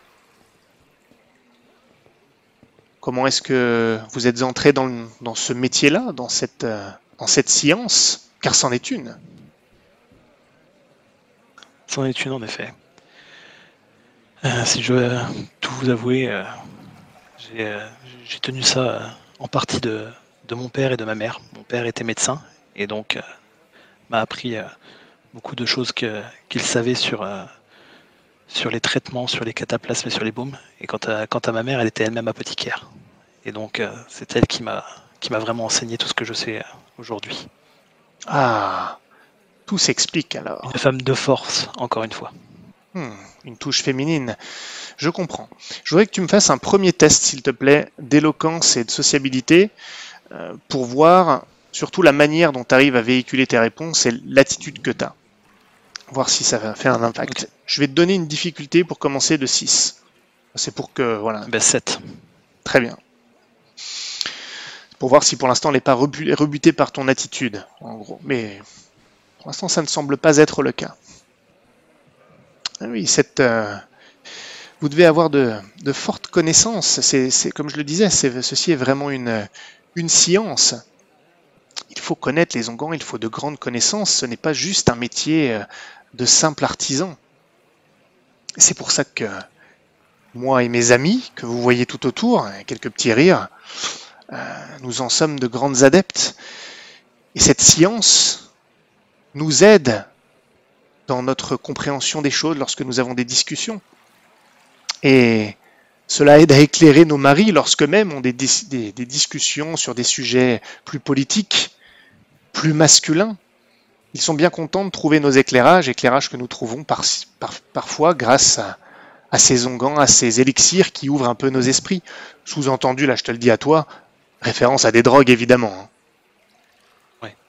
Comment est-ce que vous êtes entré dans, le- dans ce métier-là, dans cette, euh, dans cette science? Car c'en est une. C'en est une en effet. Euh, si je veux tout vous avouer, euh, j'ai euh, j'ai tenu ça euh, en partie de, de mon père et de ma mère. Mon père était médecin et donc euh, m'a appris euh, beaucoup de choses que- qu'il savait sur, euh, sur les traitements, sur les cataplasmes et sur les baumes. Et quant à, quant à ma mère, elle était elle-même apothicaire. Et donc euh, c'est elle qui m'a qui m'a vraiment enseigné tout ce que je sais euh, aujourd'hui. Ah, tout s'explique alors. Une femme de force, encore une fois. Hmm, une touche féminine. Je comprends. Je voudrais que tu me fasses un premier test, s'il te plaît, d'éloquence et de sociabilité, euh, pour voir surtout la manière dont tu arrives à véhiculer tes réponses et l'attitude que tu as. Voir si ça va faire un impact. Ok. Je vais te donner une difficulté pour commencer de six. C'est pour que, voilà, Ben, sept. très bien. Pour voir si pour l'instant elle n'est pas rebu- rebutée par ton attitude, en gros. Mais pour l'instant, ça ne semble pas être le cas. Ah oui, cette, euh, vous devez avoir de, de fortes connaissances. C'est, c'est- comme je le disais, c'est- ceci est vraiment une, une science. Il faut connaître les onguents, il faut de grandes connaissances. Ce n'est pas juste un métier euh, de simple artisan. C'est pour ça que moi et mes amis, que vous voyez tout autour, hein, quelques petits rires, euh, nous en sommes de grandes adeptes. Et cette science nous aide dans notre compréhension des choses lorsque nous avons des discussions. Et cela aide à éclairer nos maris lorsque même ont des, dis- des- des discussions sur des sujets plus politiques, plus masculins. Ils sont bien contents de trouver nos éclairages, éclairages que nous trouvons par- par- parfois grâce à, à ces onguents, à ces élixirs qui ouvrent un peu nos esprits. Sous-entendu, là je te le dis à toi, référence à des drogues évidemment. hein. Ouais.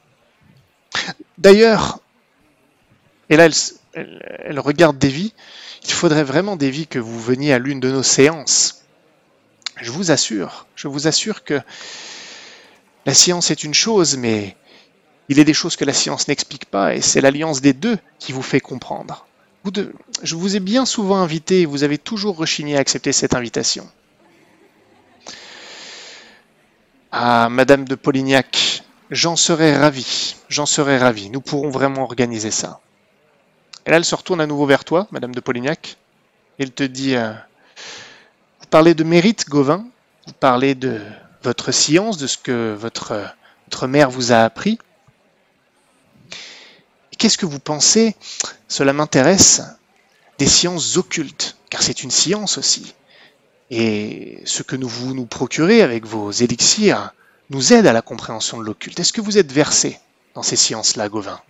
D'ailleurs, et là elle, s- elle- elle regarde Davy, il faudrait vraiment Davy que vous veniez à l'une de nos séances. Je vous assure, je vous assure que la science est une chose, mais il est des choses que la science n'explique pas, et c'est l'alliance des deux qui vous fait comprendre. Vous deux- je vous ai bien souvent invité, et vous avez toujours rechigné à accepter cette invitation. Ah, Madame de Polignac, j'en serais ravi, j'en serais ravi. Nous pourrons vraiment organiser ça. Et là, elle se retourne à nouveau vers toi, Madame de Polignac, et elle te dit euh, vous parlez de mérite, Gauvin, vous parlez de votre science, de ce que votre, votre mère vous a appris. Et qu'est-ce que vous pensez, cela m'intéresse, des sciences occultes, car c'est une science aussi. Et ce que nous, vous nous procurez avec vos élixirs nous aide à la compréhension de l'occulte. Est-ce que vous êtes versé dans ces sciences-là, Gauvin?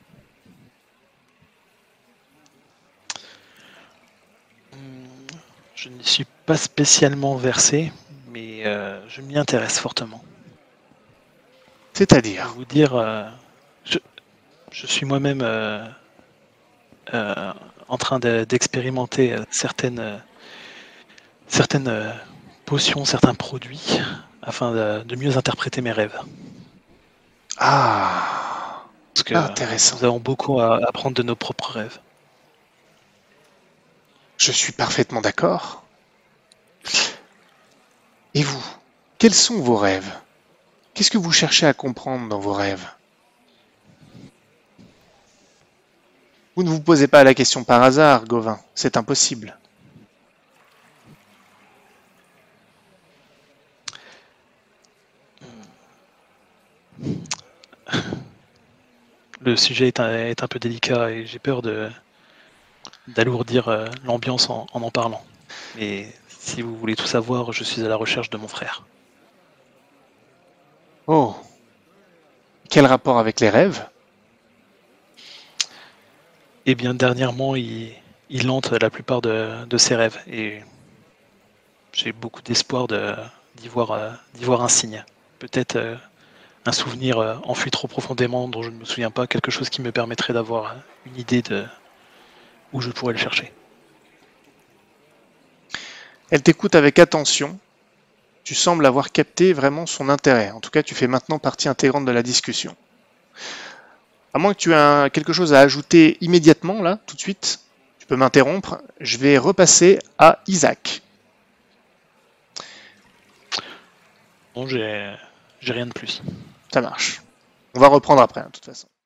Je n'y suis pas spécialement versé, mais euh, je m'y intéresse fortement. Je vais C'est-à-dire? vous dire, euh, je, je suis moi-même euh, euh, en train de- d'expérimenter euh, certaines, euh, certaines euh, potions, certains produits, afin de, de mieux interpréter mes rêves. Ah, Parce que intéressant. nous avons beaucoup à apprendre de nos propres rêves. Je suis parfaitement d'accord. Et vous, quels sont vos rêves? Qu'est-ce que vous cherchez à comprendre dans vos rêves? Vous ne vous posez pas la question par hasard, Gauvin, c'est impossible. Le sujet est un, est un peu délicat et j'ai peur de d'alourdir euh, l'ambiance en, en en parlant. Mais si vous voulez tout savoir, je suis à la recherche de mon frère. Oh, quel rapport avec les rêves? Eh bien, dernièrement, il, il hante la plupart de, de ses rêves et j'ai beaucoup d'espoir de- d'y voir, euh, d'y voir un signe. Peut-être euh, un souvenir euh, enfoui trop profondément dont je ne me souviens pas, quelque chose qui me permettrait d'avoir euh, une idée de où je pourrais le chercher. Elle t'écoute avec attention. Tu sembles avoir capté vraiment son intérêt. En tout cas, tu fais maintenant partie intégrante de la discussion. À moins que tu aies un- quelque chose à ajouter immédiatement, là, tout de suite, tu peux m'interrompre. Je vais repasser à Isaac. Bon, j'ai j'ai rien de plus. Ça marche. On va reprendre après, hein, de toute façon.